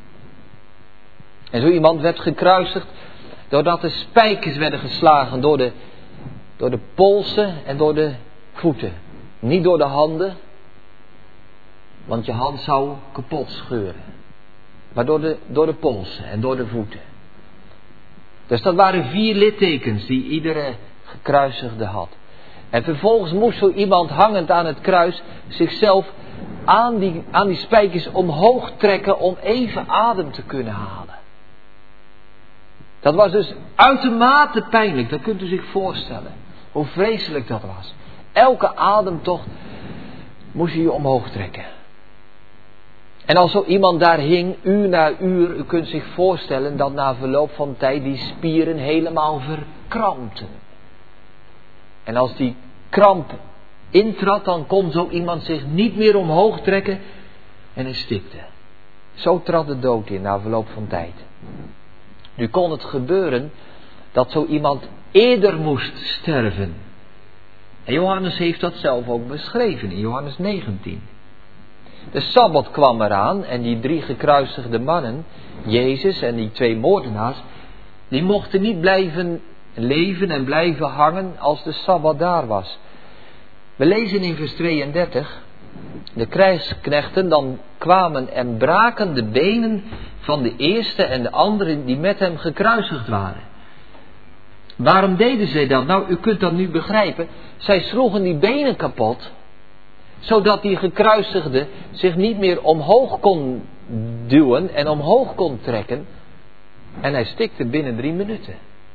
En zo iemand werd gekruisigd doordat de spijkers werden geslagen door de polsen en door de voeten. Niet door de handen, want je hand zou kapot scheuren. Maar door de polsen en door de voeten. Dus dat waren 4 littekens die iedere gekruisigde had. En vervolgens moest zo iemand hangend aan het kruis zichzelf aan die spijkers omhoog trekken om even adem te kunnen halen. Dat was dus uitermate pijnlijk, dat kunt u zich voorstellen. Hoe vreselijk dat was. Elke ademtocht moest je omhoog trekken. En als zo iemand daar hing, uur na uur, u kunt zich voorstellen dat na verloop van tijd die spieren helemaal verkrampten. En als die kramp intrad, dan kon zo iemand zich niet meer omhoog trekken en hij stikte. Zo trad de dood in na verloop van tijd. Nu kon het gebeuren dat zo iemand eerder moest sterven. En Johannes heeft dat zelf ook beschreven in Johannes 19. De Sabbat kwam eraan en die 3 gekruisigde mannen, Jezus en die 2 moordenaars, die mochten niet blijven leven en blijven hangen als de Sabbat daar was. We lezen in vers 32, de krijgsknechten dan kwamen en braken de benen van de eerste en de anderen die met hem gekruisigd waren. Waarom deden zij dat? Nou, u kunt dat nu begrijpen. Zij sloegen die benen kapot, zodat die gekruisigde zich niet meer omhoog kon duwen en omhoog kon trekken. En hij stikte binnen 3 minuten.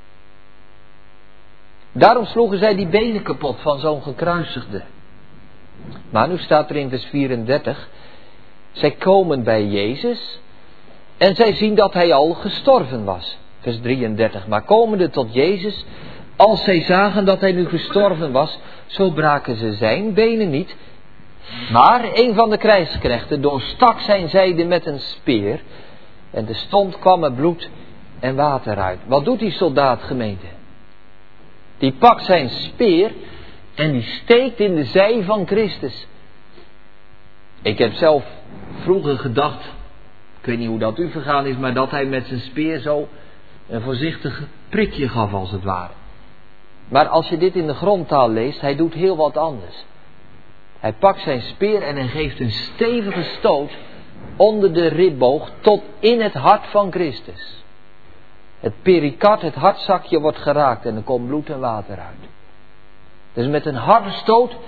Daarom sloegen zij die benen kapot van zo'n gekruisigde. Maar nu staat er in vers 34. Zij komen bij Jezus en zij zien dat hij al gestorven was. Vers 33. Maar komende tot Jezus, als zij zagen dat hij nu gestorven was, zo braken ze zijn benen niet. Maar een van de krijgsknechten doorstak zijn zijde met een speer. En terstond kwam er bloed en water uit. Wat doet die soldaat, gemeente? Die pakt zijn speer en die steekt in de zij van Christus. Ik heb zelf vroeger gedacht, ik weet niet hoe dat u vergaan is, maar dat hij met zijn speer zo een voorzichtig prikje gaf als het ware. Maar als je dit in de grondtaal leest, hij doet heel wat anders. Hij pakt zijn speer en hij geeft een stevige stoot onder de ribboog tot in het hart van Christus. Het perikard, het hartzakje wordt geraakt en er komt bloed en water uit. Dus met een harde stoot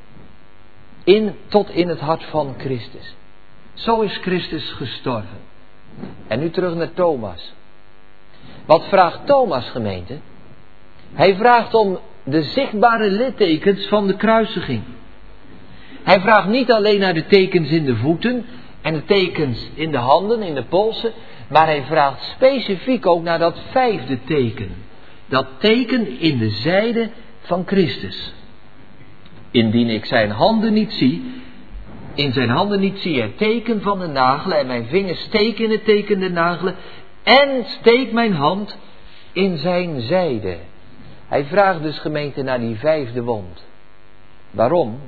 tot in het hart van Christus. Zo is Christus gestorven. En nu terug naar Thomas. Wat vraagt Thomas, gemeente? Hij vraagt om de zichtbare littekens van de kruisiging. Hij vraagt niet alleen naar de tekens in de voeten en de tekens in de handen, in de polsen, maar hij vraagt specifiek ook naar dat 5e teken. Dat teken in de zijde van Christus. Indien ik zijn handen niet zie, in zijn handen niet zie het teken van de nagelen en mijn vingers steken in het teken der nagelen en steek mijn hand in zijn zijde. Hij vraagt dus, gemeente, naar die 5e wond. Waarom?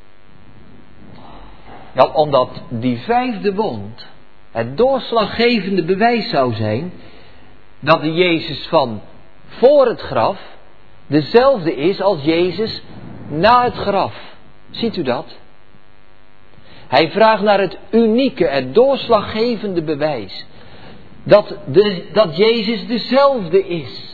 Wel, omdat die 5e wond het doorslaggevende bewijs zou zijn dat de Jezus van voor het graf dezelfde is als Jezus na het graf. Ziet u dat? Hij vraagt naar het unieke, het doorslaggevende bewijs dat Jezus dezelfde is.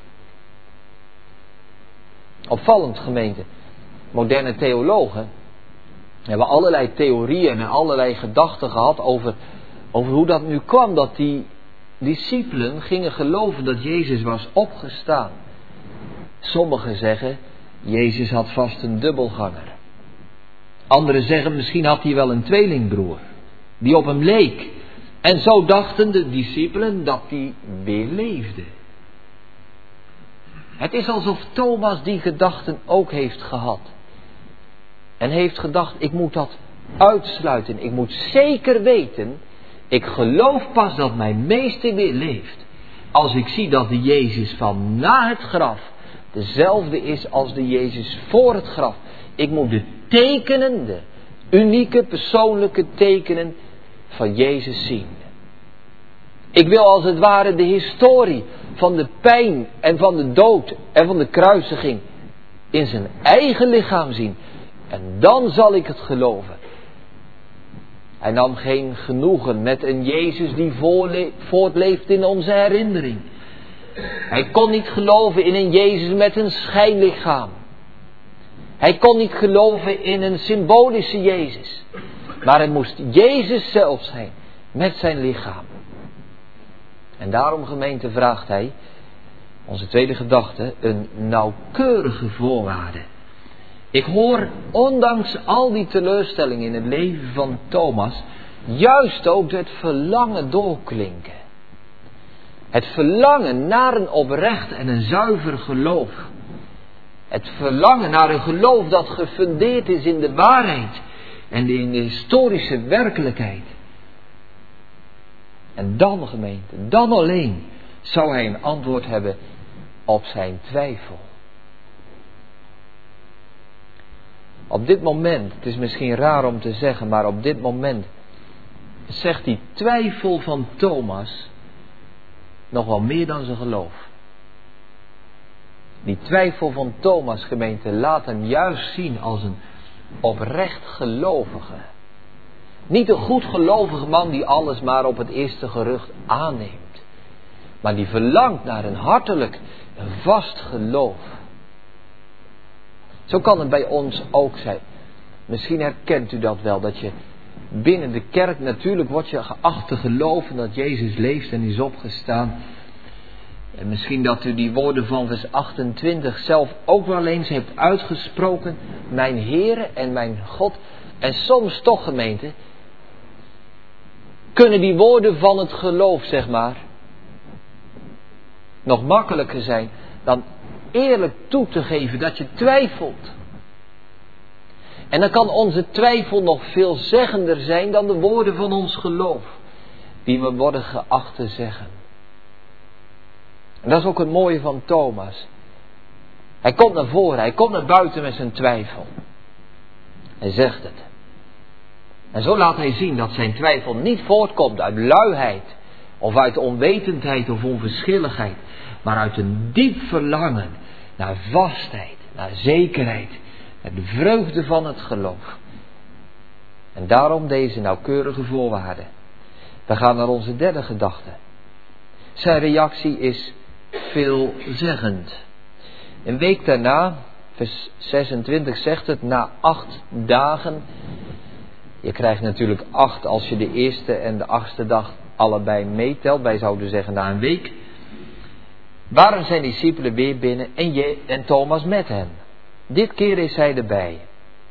Opvallend, gemeente. Moderne theologen hebben allerlei theorieën en allerlei gedachten gehad over hoe dat nu kwam dat die discipelen gingen geloven dat Jezus was opgestaan. Sommigen zeggen, Jezus had vast een dubbelganger. Anderen zeggen, misschien had hij wel een tweelingbroer die op hem leek. En zo dachten de discipelen dat hij weer leefde. Het is alsof Thomas die gedachten ook heeft gehad. En heeft gedacht, ik moet dat uitsluiten. Ik moet zeker weten, ik geloof pas dat mijn meester weer leeft. Als ik zie dat de Jezus van na het graf dezelfde is als de Jezus voor het graf. Ik moet de tekenen, de unieke persoonlijke tekenen van Jezus zien. Ik wil als het ware de historie van de pijn en van de dood en van de kruisiging in zijn eigen lichaam zien. En dan zal ik het geloven. Hij nam geen genoegen met een Jezus die voortleeft in onze herinnering. Hij kon niet geloven in een Jezus met een schijnlichaam. Hij kon niet geloven in een symbolische Jezus. Maar het moest Jezus zelf zijn met zijn lichaam. En daarom, gemeente, vraagt hij, onze tweede gedachte, een nauwkeurige voorwaarde. Ik hoor, ondanks al die teleurstellingen in het leven van Thomas, juist ook het verlangen doorklinken. Het verlangen naar een oprecht en een zuiver geloof. Het verlangen naar een geloof dat gefundeerd is in de waarheid en in de historische werkelijkheid. En dan, gemeente, dan alleen zou hij een antwoord hebben op zijn twijfel. Op dit moment, het is misschien raar om te zeggen, maar op dit moment zegt die twijfel van Thomas nog wel meer dan zijn geloof. Die twijfel van Thomas, gemeente, laat hem juist zien als een oprecht gelovige. Niet een goed gelovige man die alles maar op het eerste gerucht aanneemt. Maar die verlangt naar een hartelijk, een vast geloof. Zo kan het bij ons ook zijn. Misschien herkent u dat wel, dat je binnen de kerk, natuurlijk wordt je geacht te geloven dat Jezus leeft en is opgestaan. En misschien dat u die woorden van vers 28 zelf ook wel eens hebt uitgesproken. Mijn Heere en mijn God. En soms toch, gemeente, kunnen die woorden van het geloof, zeg maar, nog makkelijker zijn dan eerlijk toe te geven dat je twijfelt. En dan kan onze twijfel nog veelzeggender zijn dan de woorden van ons geloof, die we worden geacht te zeggen. En dat is ook het mooie van Thomas. Hij komt naar voren, hij komt naar buiten met zijn twijfel. Hij zegt het. En zo laat hij zien dat zijn twijfel niet voortkomt uit luiheid, of uit onwetendheid of onverschilligheid, maar uit een diep verlangen naar vastheid, naar zekerheid, naar de vreugde van het geloof. En daarom deze nauwkeurige voorwaarden. We gaan naar onze derde gedachte. Zijn reactie is veelzeggend. Een week daarna, vers 26 zegt het, na 8 dagen. Je krijgt natuurlijk 8 als je de eerste en de 8e dag allebei meetelt. Wij zouden zeggen na een week. Waren zijn discipelen weer binnen en Thomas met hen. Dit keer is hij erbij.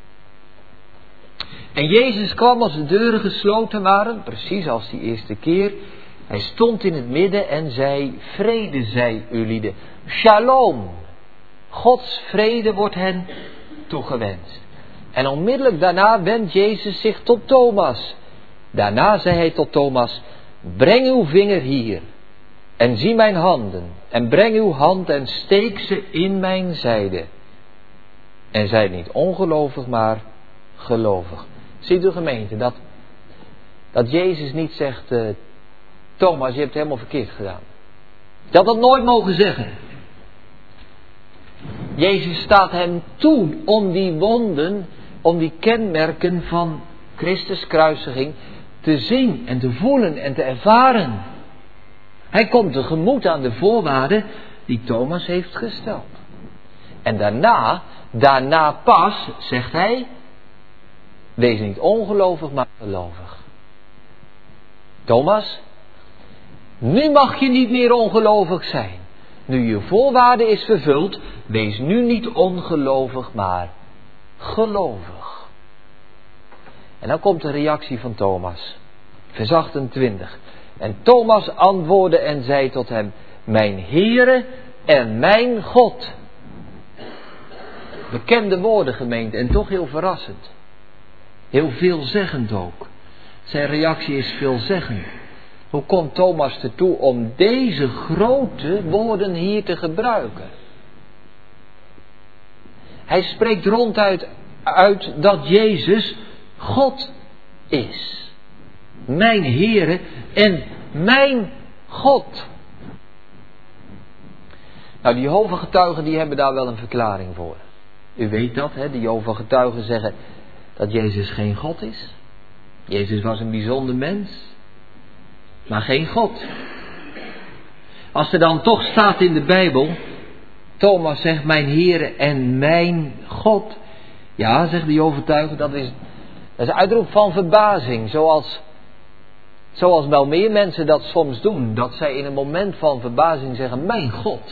En Jezus kwam als de deuren gesloten waren, precies als die eerste keer. Hij stond in het midden en zei, vrede zij ulieden. Shalom. Gods vrede wordt hen toegewenst. En onmiddellijk daarna wendt Jezus zich tot Thomas. Daarna zei hij tot Thomas, breng uw vinger hier en zie mijn handen. En breng uw hand en steek ze in mijn zijde. En zij niet ongelovig, maar gelovig. Ziet u, gemeente, dat Jezus niet zegt, Thomas, je hebt het helemaal verkeerd gedaan. Dat had nooit mogen zeggen. Jezus staat hem toe om die wonden, om die kenmerken van Christus kruisiging te zien en te voelen en te ervaren. Hij komt tegemoet aan de voorwaarden die Thomas heeft gesteld. En daarna pas, zegt hij, wees niet ongelovig, maar gelovig. Thomas, nu mag je niet meer ongelovig zijn. Nu je voorwaarde is vervuld, wees nu niet ongelovig, maar gelovig. En dan komt de reactie van Thomas. Vers 28. En Thomas antwoordde en zei tot hem, mijn Heere en mijn God. Bekende woorden, gemeente, en toch heel verrassend. Heel veelzeggend ook. Zijn reactie is veelzeggend. Hoe komt Thomas ertoe om deze grote woorden hier te gebruiken? Hij spreekt ronduit uit dat Jezus God is. Mijn Heere en mijn God. Nou, die Jehovah-getuigen die hebben daar wel een verklaring voor. U weet dat, hè? De Jehovah-getuigen zeggen dat Jezus geen God is. Jezus was een bijzonder mens, maar geen God. Als er dan toch staat in de Bijbel, Thomas zegt mijn Heere en mijn God. Ja, zegt de Jehovah-getuigen, dat is een uitroep van verbazing. Zoals wel meer mensen dat soms doen. Dat zij in een moment van verbazing zeggen, mijn God.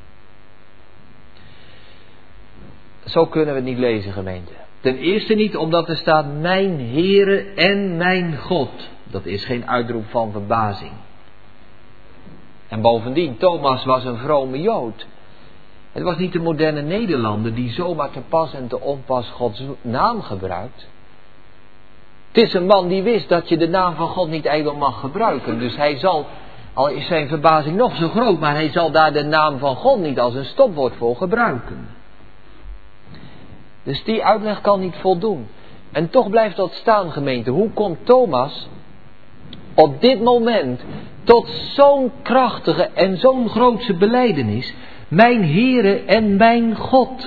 Zo kunnen we het niet lezen, gemeente. Ten eerste niet omdat er staat mijn Heere en mijn God. Dat is geen uitroep van verbazing. En bovendien, Thomas was een vrome Jood. Het was niet de moderne Nederlander die zomaar te pas en te onpas Gods naam gebruikt. Het is een man die wist dat je de naam van God niet ijdel mag gebruiken. Dus hij zal, al is zijn verbazing nog zo groot, maar hij zal daar de naam van God niet als een stopwoord voor gebruiken. Dus die uitleg kan niet voldoen. En toch blijft dat staan, gemeente. Hoe komt Thomas op dit moment tot zo'n krachtige en zo'n grootse belijdenis? Mijn Heere en mijn God.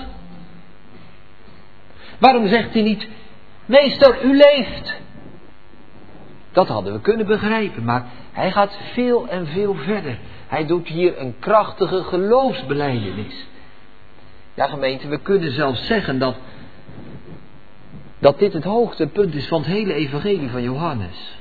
Waarom zegt hij niet, meester, u leeft? Dat hadden we kunnen begrijpen, maar hij gaat veel en veel verder. Hij doet hier een krachtige geloofsbelijdenis. Ja, gemeente, we kunnen zelfs zeggen dat dit het hoogtepunt is van het hele evangelie van Johannes.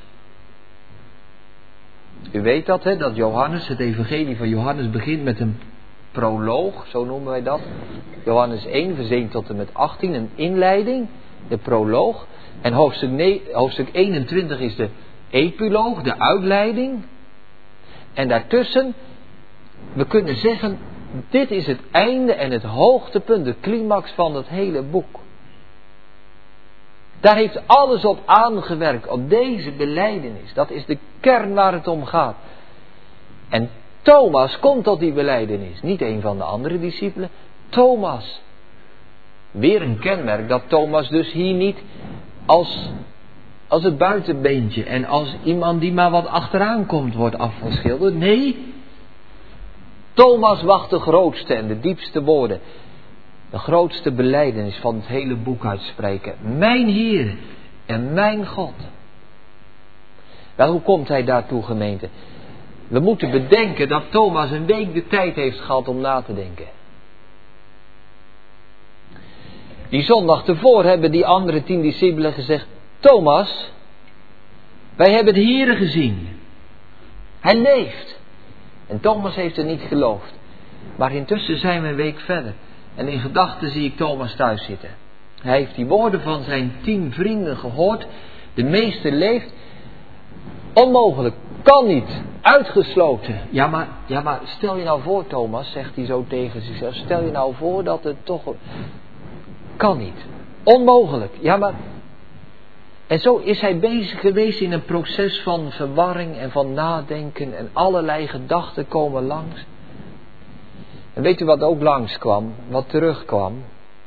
U weet dat, hè, dat Johannes, het evangelie van Johannes begint met een proloog, zo noemen wij dat. Johannes 1, vers 1 tot en met 18, een inleiding, de proloog. En hoofdstuk 21 is de epiloog, de uitleiding. En daartussen, we kunnen zeggen, dit is het einde en het hoogtepunt, de climax van het hele boek. Daar heeft alles op aangewerkt, op deze belijdenis. Dat is de kern waar het om gaat. En Thomas komt tot die belijdenis. Niet een van de andere discipelen. Thomas. Weer een kenmerk dat Thomas dus hier niet als het buitenbeentje en als iemand die maar wat achteraan komt wordt afgeschilderd. Nee. Thomas wacht de grootste en de diepste woorden. De grootste belijdenis van het hele boek uitspreken. Mijn Heer en mijn God. Wel, hoe komt hij daartoe, gemeente? We moeten bedenken dat Thomas een week de tijd heeft gehad om na te denken. Die zondag tevoren hebben die andere 10 discipelen gezegd, Thomas, wij hebben de Heere gezien. Hij leeft. En Thomas heeft het niet geloofd. Maar intussen zijn we een week verder. En in gedachten zie ik Thomas thuis zitten. Hij heeft die woorden van zijn 10 vrienden gehoord. De meester leeft. Onmogelijk. Kan niet. Uitgesloten. Ja, maar stel je nou voor, Thomas, zegt hij zo tegen zichzelf. Stel je nou voor dat het toch... Kan niet. Onmogelijk. Ja, maar... En zo is hij bezig geweest in een proces van verwarring en van nadenken. En allerlei gedachten komen langs. En weet u wat ook langskwam? Wat terugkwam?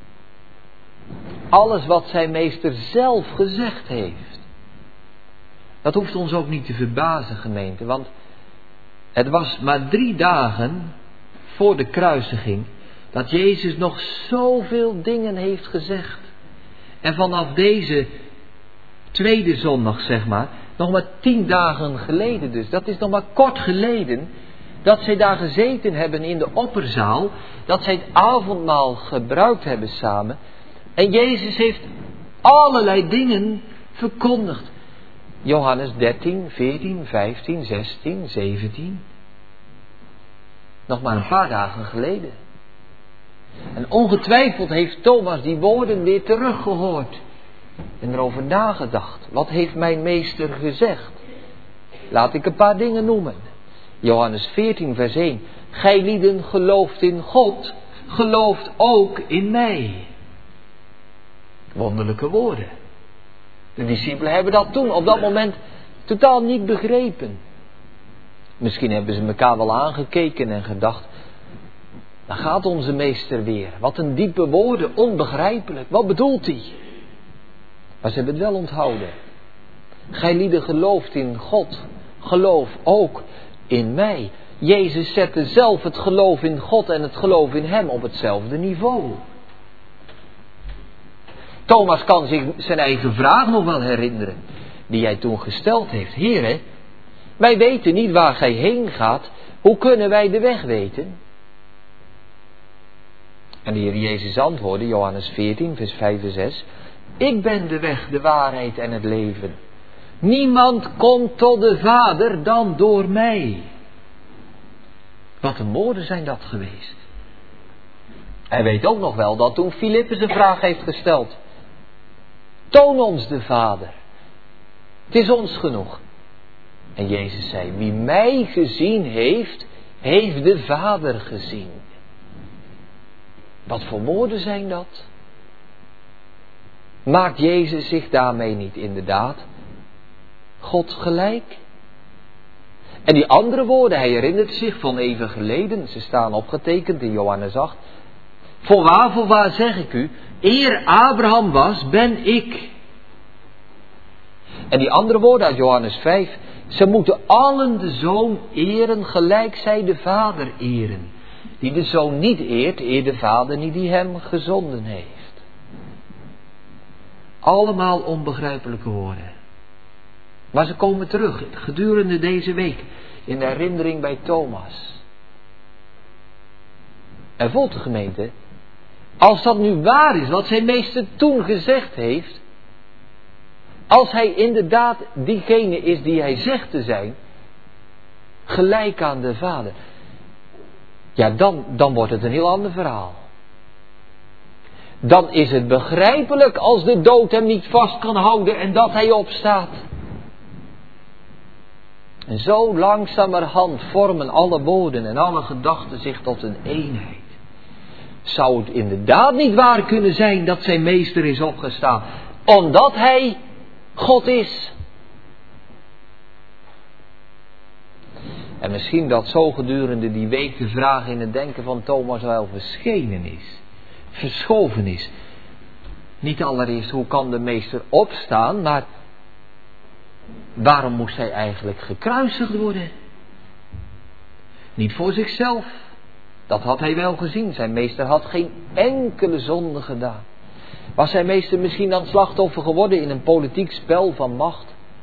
Alles wat zijn meester zelf gezegd heeft. Dat hoeft ons ook niet te verbazen, gemeente. Want het was maar 3 dagen voor de kruisiging dat Jezus nog zoveel dingen heeft gezegd. En vanaf deze tweede zondag, zeg maar, nog maar 10 dagen geleden dus. Dat is nog maar kort geleden dat zij daar gezeten hebben in de opperzaal. Dat zij het avondmaal gebruikt hebben samen. En Jezus heeft allerlei dingen verkondigd. Johannes 13, 14, 15, 16, 17. Nog maar een paar dagen geleden. En ongetwijfeld heeft Thomas die woorden weer teruggehoord. En erover nagedacht. Wat heeft mijn meester gezegd? Laat ik een paar dingen noemen. Johannes 14 vers 1. Gijlieden gelooft in God, gelooft ook in mij. Wonderlijke woorden. De discipelen hebben dat toen op dat moment totaal niet begrepen. Misschien hebben ze elkaar wel aangekeken en gedacht, daar gaat onze meester weer. Wat een diepe woorden, onbegrijpelijk. Wat bedoelt hij? Maar ze hebben het wel onthouden. Gijlieden gelooft in God, geloof ook in mij. Jezus zette zelf het geloof in God en het geloof in hem op hetzelfde niveau. Thomas kan zich zijn eigen vraag nog wel herinneren, die hij toen gesteld heeft. Heere, wij weten niet waar gij heen gaat, hoe kunnen wij de weg weten? En de Heer Jezus antwoordde, Johannes 14, vers 5 en 6, ik ben de weg, de waarheid en het leven. Niemand komt tot de Vader dan door mij. Wat een woorden zijn dat geweest. Hij weet ook nog wel dat toen Filippus een vraag heeft gesteld. Toon ons de Vader. Het is ons genoeg. En Jezus zei, wie mij gezien heeft, heeft de Vader gezien. Wat voor woorden zijn dat? Maakt Jezus zich daarmee niet inderdaad God gelijk? En die andere woorden, hij herinnert zich van even geleden, ze staan opgetekend in Johannes 8. Voorwaar zeg ik u, eer Abraham was, ben ik. En die andere woorden uit Johannes 5, ze moeten allen de Zoon eren, gelijk zij de Vader eren. Die de Zoon niet eert, eert de Vader niet die hem gezonden heeft. Allemaal onbegrijpelijke woorden. Maar ze komen terug gedurende deze week in de herinnering bij Thomas. En voelt de gemeente, als dat nu waar is wat zijn meester toen gezegd heeft, als hij inderdaad diegene is die hij zegt te zijn, gelijk aan de Vader, ja dan wordt het een heel ander verhaal. Dan is het begrijpelijk als de dood hem niet vast kan houden en dat hij opstaat. En zo langzamerhand vormen alle woorden en alle gedachten zich tot een eenheid. Zou het inderdaad niet waar kunnen zijn dat zijn meester is opgestaan, omdat hij God is? En misschien dat zo gedurende die week de vraag in het denken van Thomas wel verschenen is, verschoven is. Niet allereerst hoe kan de meester opstaan, maar waarom moest hij eigenlijk gekruisigd worden? Niet voor zichzelf. Dat had hij wel gezien. Zijn meester had geen enkele zonde gedaan. Was zijn meester misschien dan slachtoffer geworden in een politiek spel van macht?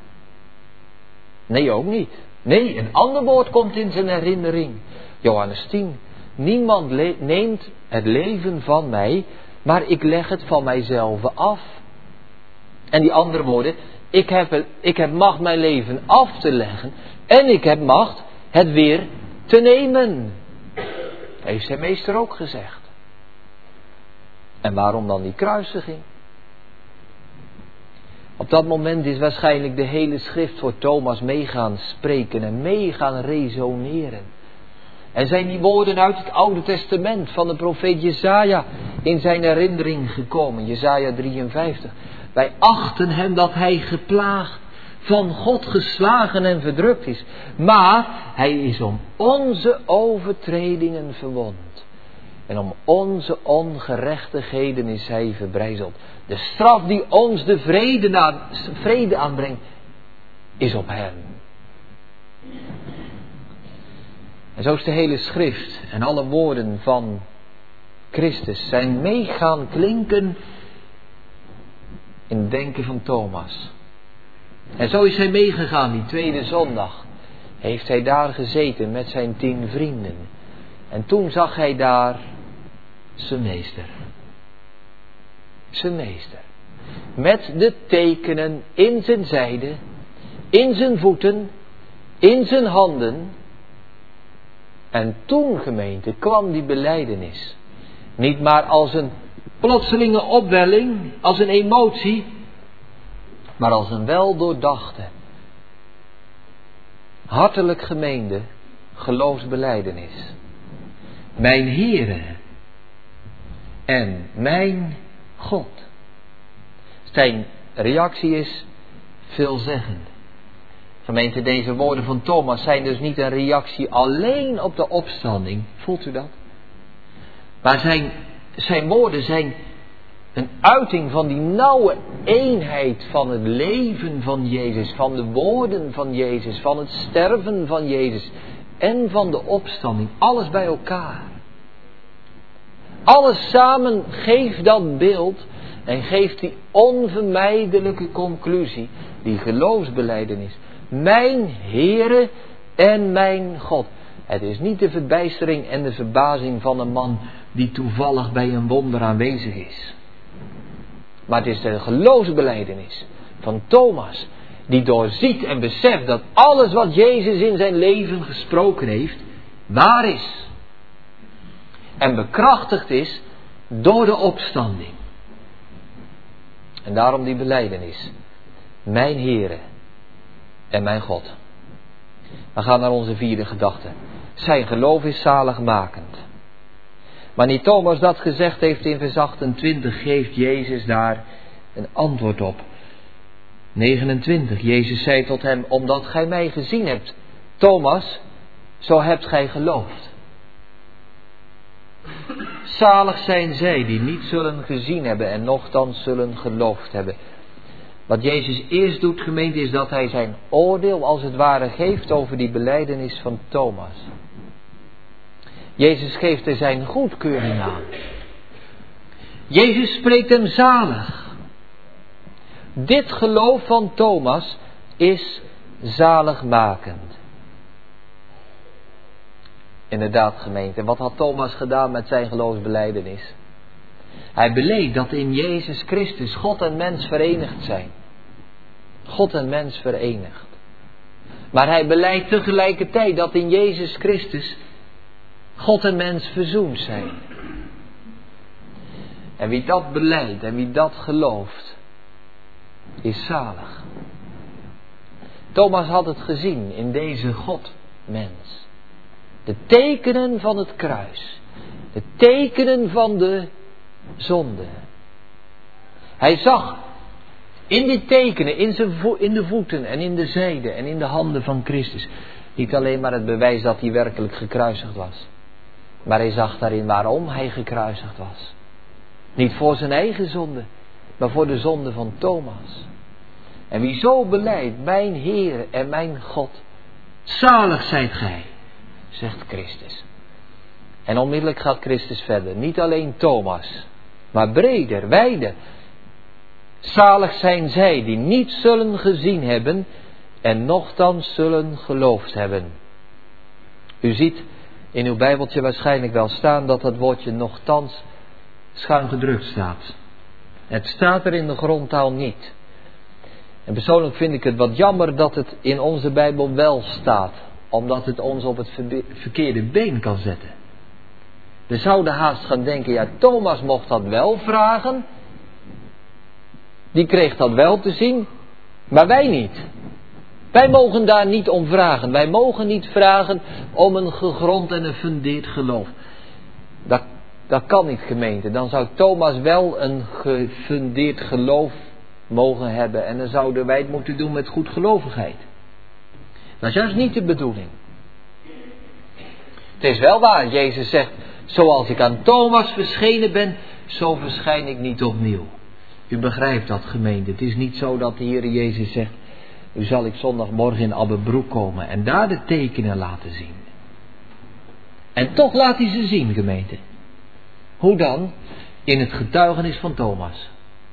Nee, ook niet. Nee, een ander woord komt in zijn herinnering. Johannes 10. Niemand neemt het leven van mij, maar ik leg het van mijzelf af. En die andere woorden, ik heb macht mijn leven af te leggen en ik heb macht het weer te nemen. Heeft zijn meester ook gezegd. En waarom dan die kruisiging? Op dat moment is waarschijnlijk de hele schrift voor Thomas mee gaan spreken en mee gaan resoneren. En zijn die woorden uit het Oude Testament van de profeet Jesaja in zijn herinnering gekomen. Jesaja 53. Wij achten hem dat hij geplaagd, van God geslagen en verdrukt is. Maar hij is om onze overtredingen verwond. En om onze ongerechtigheden is hij verbrijzeld. De straf die ons de vrede aanbrengt, is op hem. En zo is de hele schrift en alle woorden van Christus zijn mee gaan klinken in het denken van Thomas. En zo is hij meegegaan die tweede zondag. Heeft hij daar gezeten met zijn 10 vrienden. En toen zag hij daar zijn meester. Zijn meester. Met de tekenen in zijn zijde, in zijn voeten, in zijn handen. En toen, gemeente, kwam die belijdenis. Niet maar als een plotselinge opwelling, als een emotie, maar als een weldoordachte, hartelijk gemeende geloofsbelijdenis. mijn Heere en mijn God. Zijn reactie is veelzeggend. Gemeente, deze woorden van Thomas zijn dus niet een reactie alleen op de opstanding. Voelt u dat? Maar zijn woorden zijn een uiting van die nauwe eenheid van het leven van Jezus, van de woorden van Jezus, van het sterven van Jezus en van de opstanding. Alles bij elkaar. Alles samen geeft dat beeld en geeft die onvermijdelijke conclusie, die geloofsbelijdenis. Mijn Heere en mijn God. Het is niet de verbijstering en de verbazing van een man die toevallig bij een wonder aanwezig is. Maar het is de geloofsbelijdenis van Thomas, die doorziet en beseft dat alles wat Jezus in zijn leven gesproken heeft, waar is. En bekrachtigd is door de opstanding. En daarom die belijdenis. Mijn Heere en mijn God. We gaan naar onze vierde gedachte. Zijn geloof is zaligmakend. Wanneer Thomas dat gezegd heeft in vers 28, geeft Jezus daar een antwoord op. 29, Jezus zei tot hem, omdat gij mij gezien hebt, Thomas, zo hebt gij geloofd. Zalig zijn zij die niet zullen gezien hebben en nochtans zullen geloofd hebben. Wat Jezus eerst doet, gemeente, is dat hij zijn oordeel als het ware geeft over die belijdenis van Thomas. Jezus geeft er zijn goedkeuring aan. Jezus spreekt hem zalig. Dit geloof van Thomas is zaligmakend. Inderdaad, gemeente, wat had Thomas gedaan met zijn geloofsbelijdenis? Hij beleed dat in Jezus Christus God en mens verenigd zijn. God en mens verenigd. Maar hij beleidt tegelijkertijd dat in Jezus Christus God en mens verzoend zijn. En wie dat beleidt en wie dat gelooft, is zalig. Thomas had het gezien in deze God-mens. De tekenen van het kruis. De tekenen van de zonde. Hij zag in die tekenen, in de voeten en in de zijde en in de handen van Christus, niet alleen maar het bewijs dat hij werkelijk gekruisigd was. Maar hij zag daarin waarom hij gekruisigd was. Niet voor zijn eigen zonde, maar voor de zonde van Thomas. En wie zo belijdt, mijn Heer en mijn God, zalig zijt gij, zegt Christus. En onmiddellijk gaat Christus verder. Niet alleen Thomas, maar breder, wijder. Zalig zijn zij die niet zullen gezien hebben en nochtans zullen geloofd hebben. U ziet in uw Bijbeltje waarschijnlijk wel staan dat het woordje nochtans schuin gedrukt staat. Het staat er in de grondtaal niet. En persoonlijk vind ik het wat jammer dat het in onze Bijbel wel staat, omdat het ons op het verkeerde been kan zetten. We zouden haast gaan denken, ja, Thomas mocht dat wel vragen. Die kreeg dat wel te zien, maar wij niet. Wij mogen daar niet om vragen. Wij mogen niet vragen om een gegrond en een fundeerd geloof. Dat kan niet, gemeente. Dan zou Thomas wel een gefundeerd geloof mogen hebben. En dan zouden wij het moeten doen met goedgelovigheid. Dat is juist niet de bedoeling. Het is wel waar, Jezus zegt, zoals ik aan Thomas verschenen ben, zo verschijn ik niet opnieuw. U begrijpt dat, gemeente. Het is niet zo dat de Heer Jezus zegt, u zal ik zondagmorgen in Abbebroek komen en daar de tekenen laten zien. En toch laat hij ze zien, gemeente. Hoe dan? In het getuigenis van Thomas.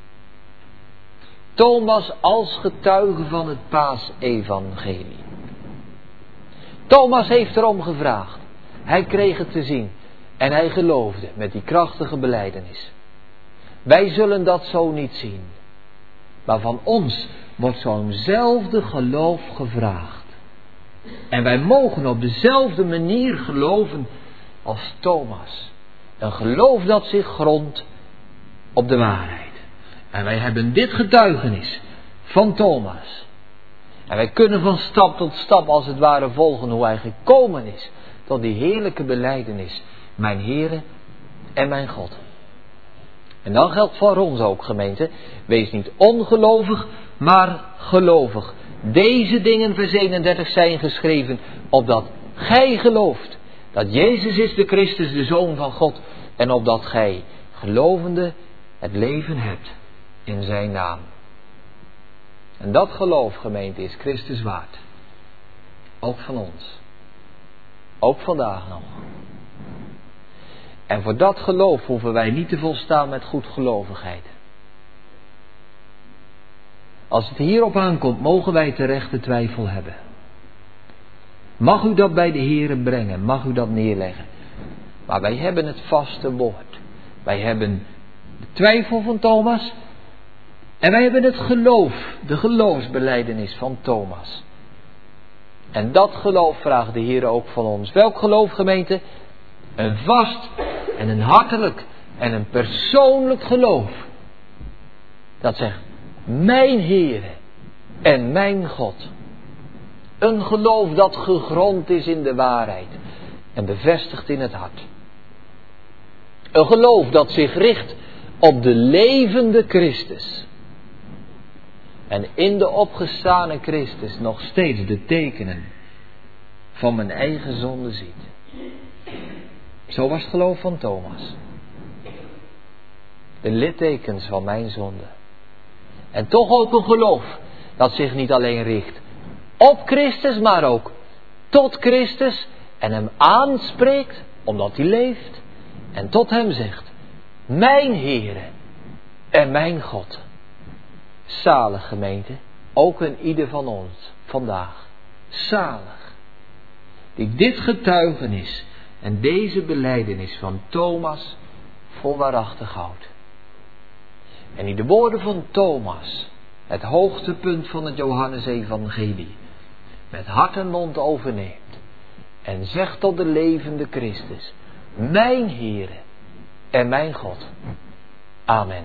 Thomas als getuige van het Paasevangelie. Thomas heeft erom gevraagd. Hij kreeg het te zien. En hij geloofde met die krachtige belijdenis. Wij zullen dat zo niet zien. Maar van ons wordt zo'nzelfde geloof gevraagd. En wij mogen op dezelfde manier geloven als Thomas. Een geloof dat zich grondt op de waarheid. En wij hebben dit getuigenis van Thomas. En wij kunnen van stap tot stap als het ware volgen hoe hij gekomen is tot die heerlijke belijdenis mijn Heere en mijn God. En dan geldt voor ons ook, gemeente, wees niet ongelovig, maar gelovig. Deze dingen, vers 31, zijn geschreven, opdat gij gelooft dat Jezus is de Christus, de Zoon van God, en opdat gij, gelovende, het leven hebt in zijn naam. En dat geloof, gemeente, is Christus waard. Ook van ons. Ook vandaag nog. En voor dat geloof hoeven wij niet te volstaan met goedgelovigheid. Als het hierop aankomt, mogen wij terecht de twijfel hebben. Mag u dat bij de Heere brengen, mag u dat neerleggen. Maar wij hebben het vaste woord. Wij hebben de twijfel van Thomas. En wij hebben het geloof, de geloofsbelijdenis van Thomas. En dat geloof vraagt de Heer ook van ons. Welk geloof, gemeente? Een vast en een hartelijk en een persoonlijk geloof. Dat zegt, mijn Heere en mijn God. Een geloof dat gegrond is in de waarheid en bevestigd in het hart. Een geloof dat zich richt op de levende Christus. En in de opgestane Christus nog steeds de tekenen van mijn eigen zonde ziet. Zo was het geloof van Thomas. De littekens van mijn zonde. En toch ook een geloof dat zich niet alleen richt op Christus, maar ook tot Christus. En hem aanspreekt omdat hij leeft. En tot hem zegt, mijn Heere en mijn God. Zalig, gemeente, ook een ieder van ons vandaag. Zalig. Die dit getuigenis en deze belijdenis van Thomas voor waarachtig houdt. En die de woorden van Thomas, het hoogtepunt van het Johannesevangelie, met hart en mond overneemt. En zegt tot de levende Christus, mijn Heere en mijn God. Amen.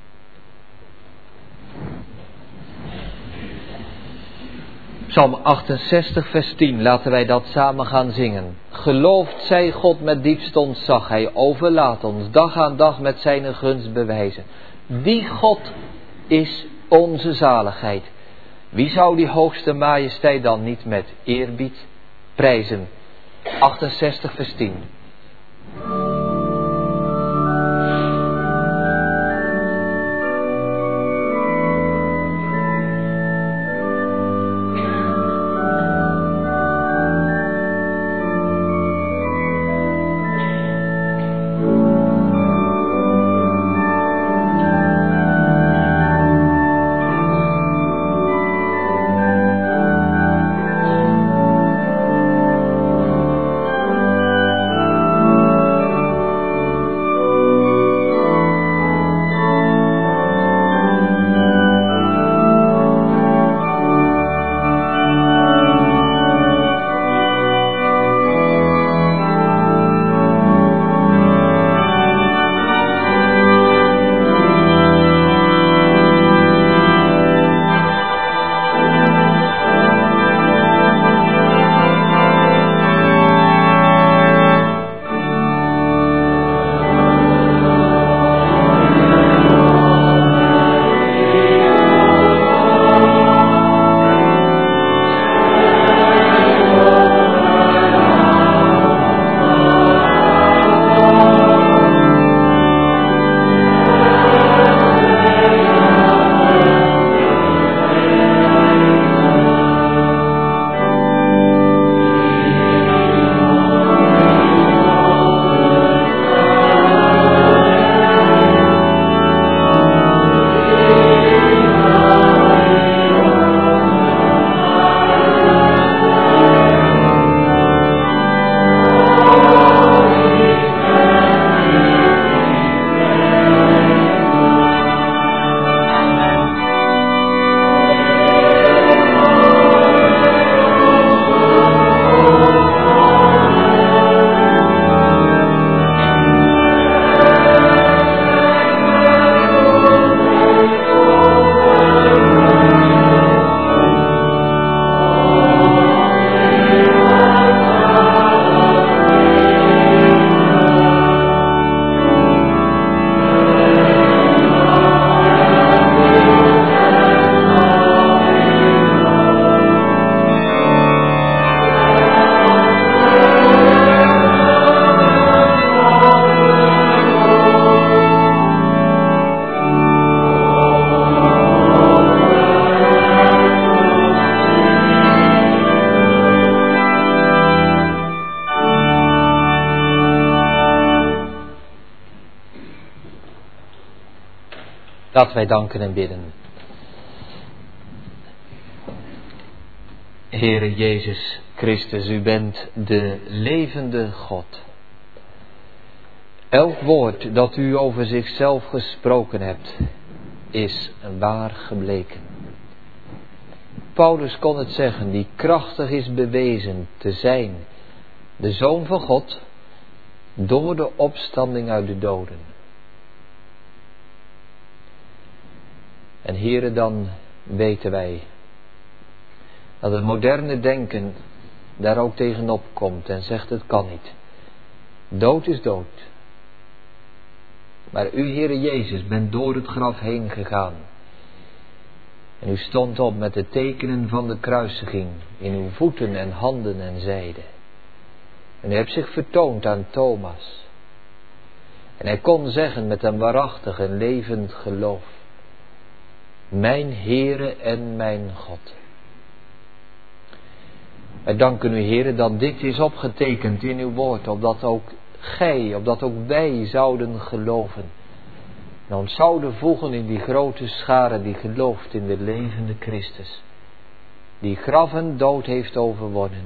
Psalm 68 vers 10, laten wij dat samen gaan zingen. Geloofd zij God met diepst ontzag, hij overlaat ons dag aan dag met zijn gunst bewijzen. Die God is onze zaligheid. Wie zou die hoogste majesteit dan niet met eerbied prijzen? 68 vers 10. Laten wij danken en bidden. Heere Jezus Christus, u bent de levende God. Elk woord dat u over zichzelf gesproken hebt, is waar gebleken. Paulus kon het zeggen, die krachtig is bewezen te zijn, de Zoon van God, door de opstanding uit de doden. En Heere, dan weten wij dat het moderne denken daar ook tegenop komt en zegt het kan niet. Dood is dood. Maar u, Heere Jezus, bent door het graf heen gegaan. En u stond op met de tekenen van de kruisiging in uw voeten en handen en zijde. En u hebt zich vertoond aan Thomas. En hij kon zeggen met een waarachtig en levend geloof: mijn Heere en mijn God. Wij danken u, Heere, dat dit is opgetekend in uw woord, opdat ook gij, opdat ook wij zouden geloven. En ons zouden voegen in die grote schare die gelooft in de levende Christus, die graf en dood heeft overwonnen.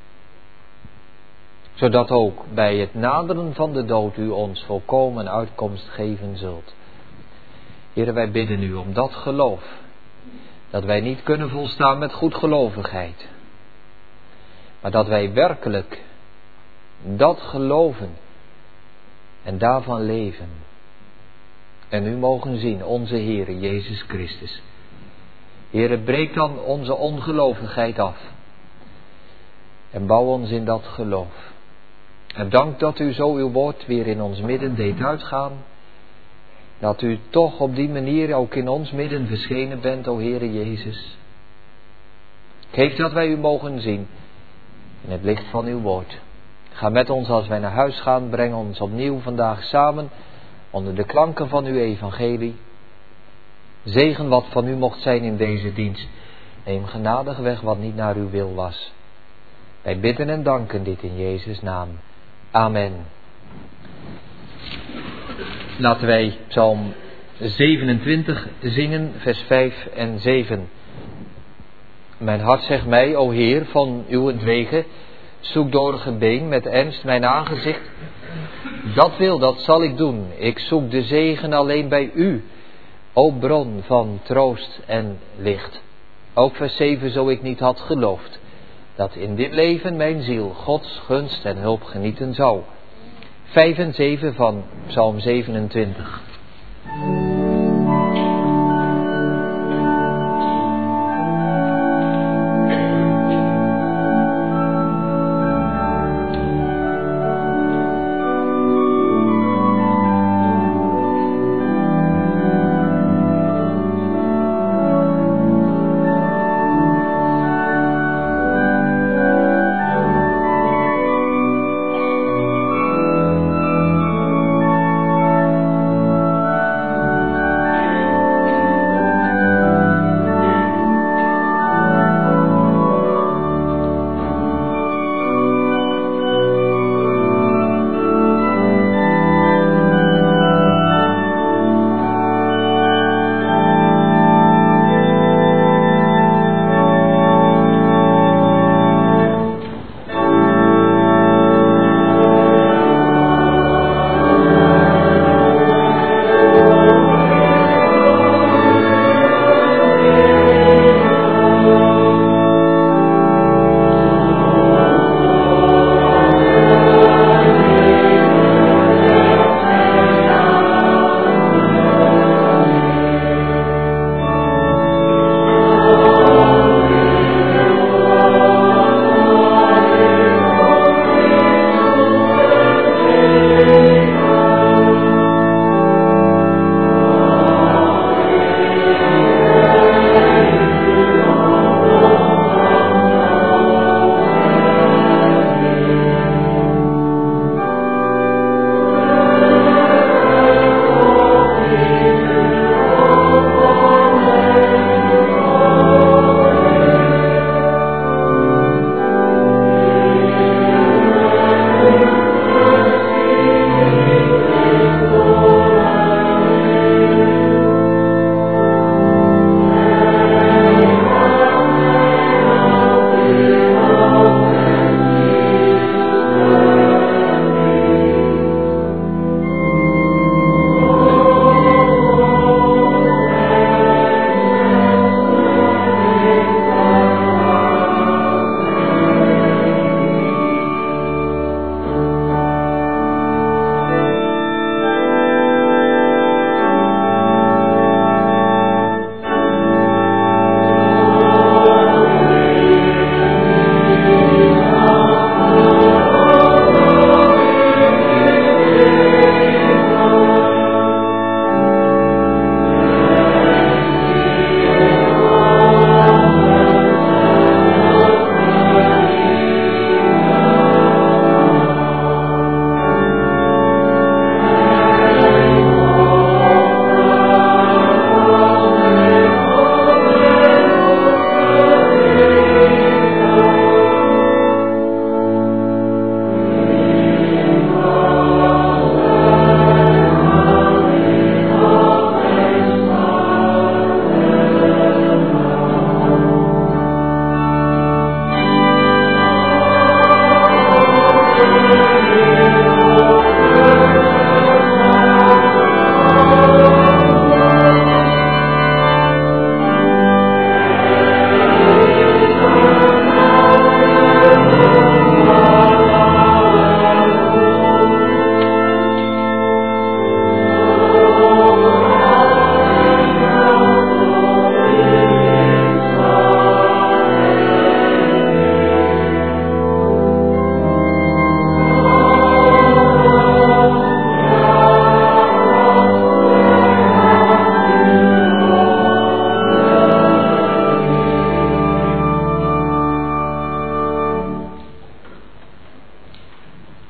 Zodat ook bij het naderen van de dood u ons volkomen uitkomst geven zult. Heere, wij bidden u om dat geloof, dat wij niet kunnen volstaan met goedgelovigheid, maar dat wij werkelijk dat geloven en daarvan leven. En u mogen zien, onze Heere Jezus Christus. Heere, breek dan onze ongelovigheid af. En bouw ons in dat geloof. En dank dat u zo uw woord weer in ons midden deed uitgaan. Dat u toch op die manier ook in ons midden verschenen bent, o Heere Jezus. Geef dat wij u mogen zien in het licht van uw woord. Ga met ons als wij naar huis gaan, breng ons opnieuw vandaag samen onder de klanken van uw evangelie. Zegen wat van u mocht zijn in deze dienst. Neem genadig weg wat niet naar uw wil was. Wij bidden en danken dit in Jezus' naam. Amen. Laten wij Psalm 27 zingen, vers 5 en 7. Mijn hart zegt mij, o Heer, van uwentwege, zoek door gebeen met ernst mijn aangezicht. Dat zal ik doen. Ik zoek de zegen alleen bij u, o bron van troost en licht. Ook vers 7, zo ik niet had geloofd, dat in dit leven mijn ziel Gods gunst en hulp genieten zou. 5 en 7 van Psalm 27.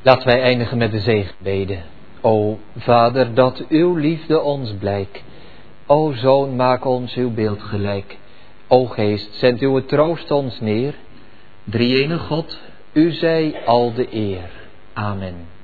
Laten wij eindigen met de zegenbede. O Vader, dat uw liefde ons blijkt. O Zoon, maak ons uw beeld gelijk. O Geest, zend uw troost ons neer. Drie-ene God, u zij al de eer. Amen.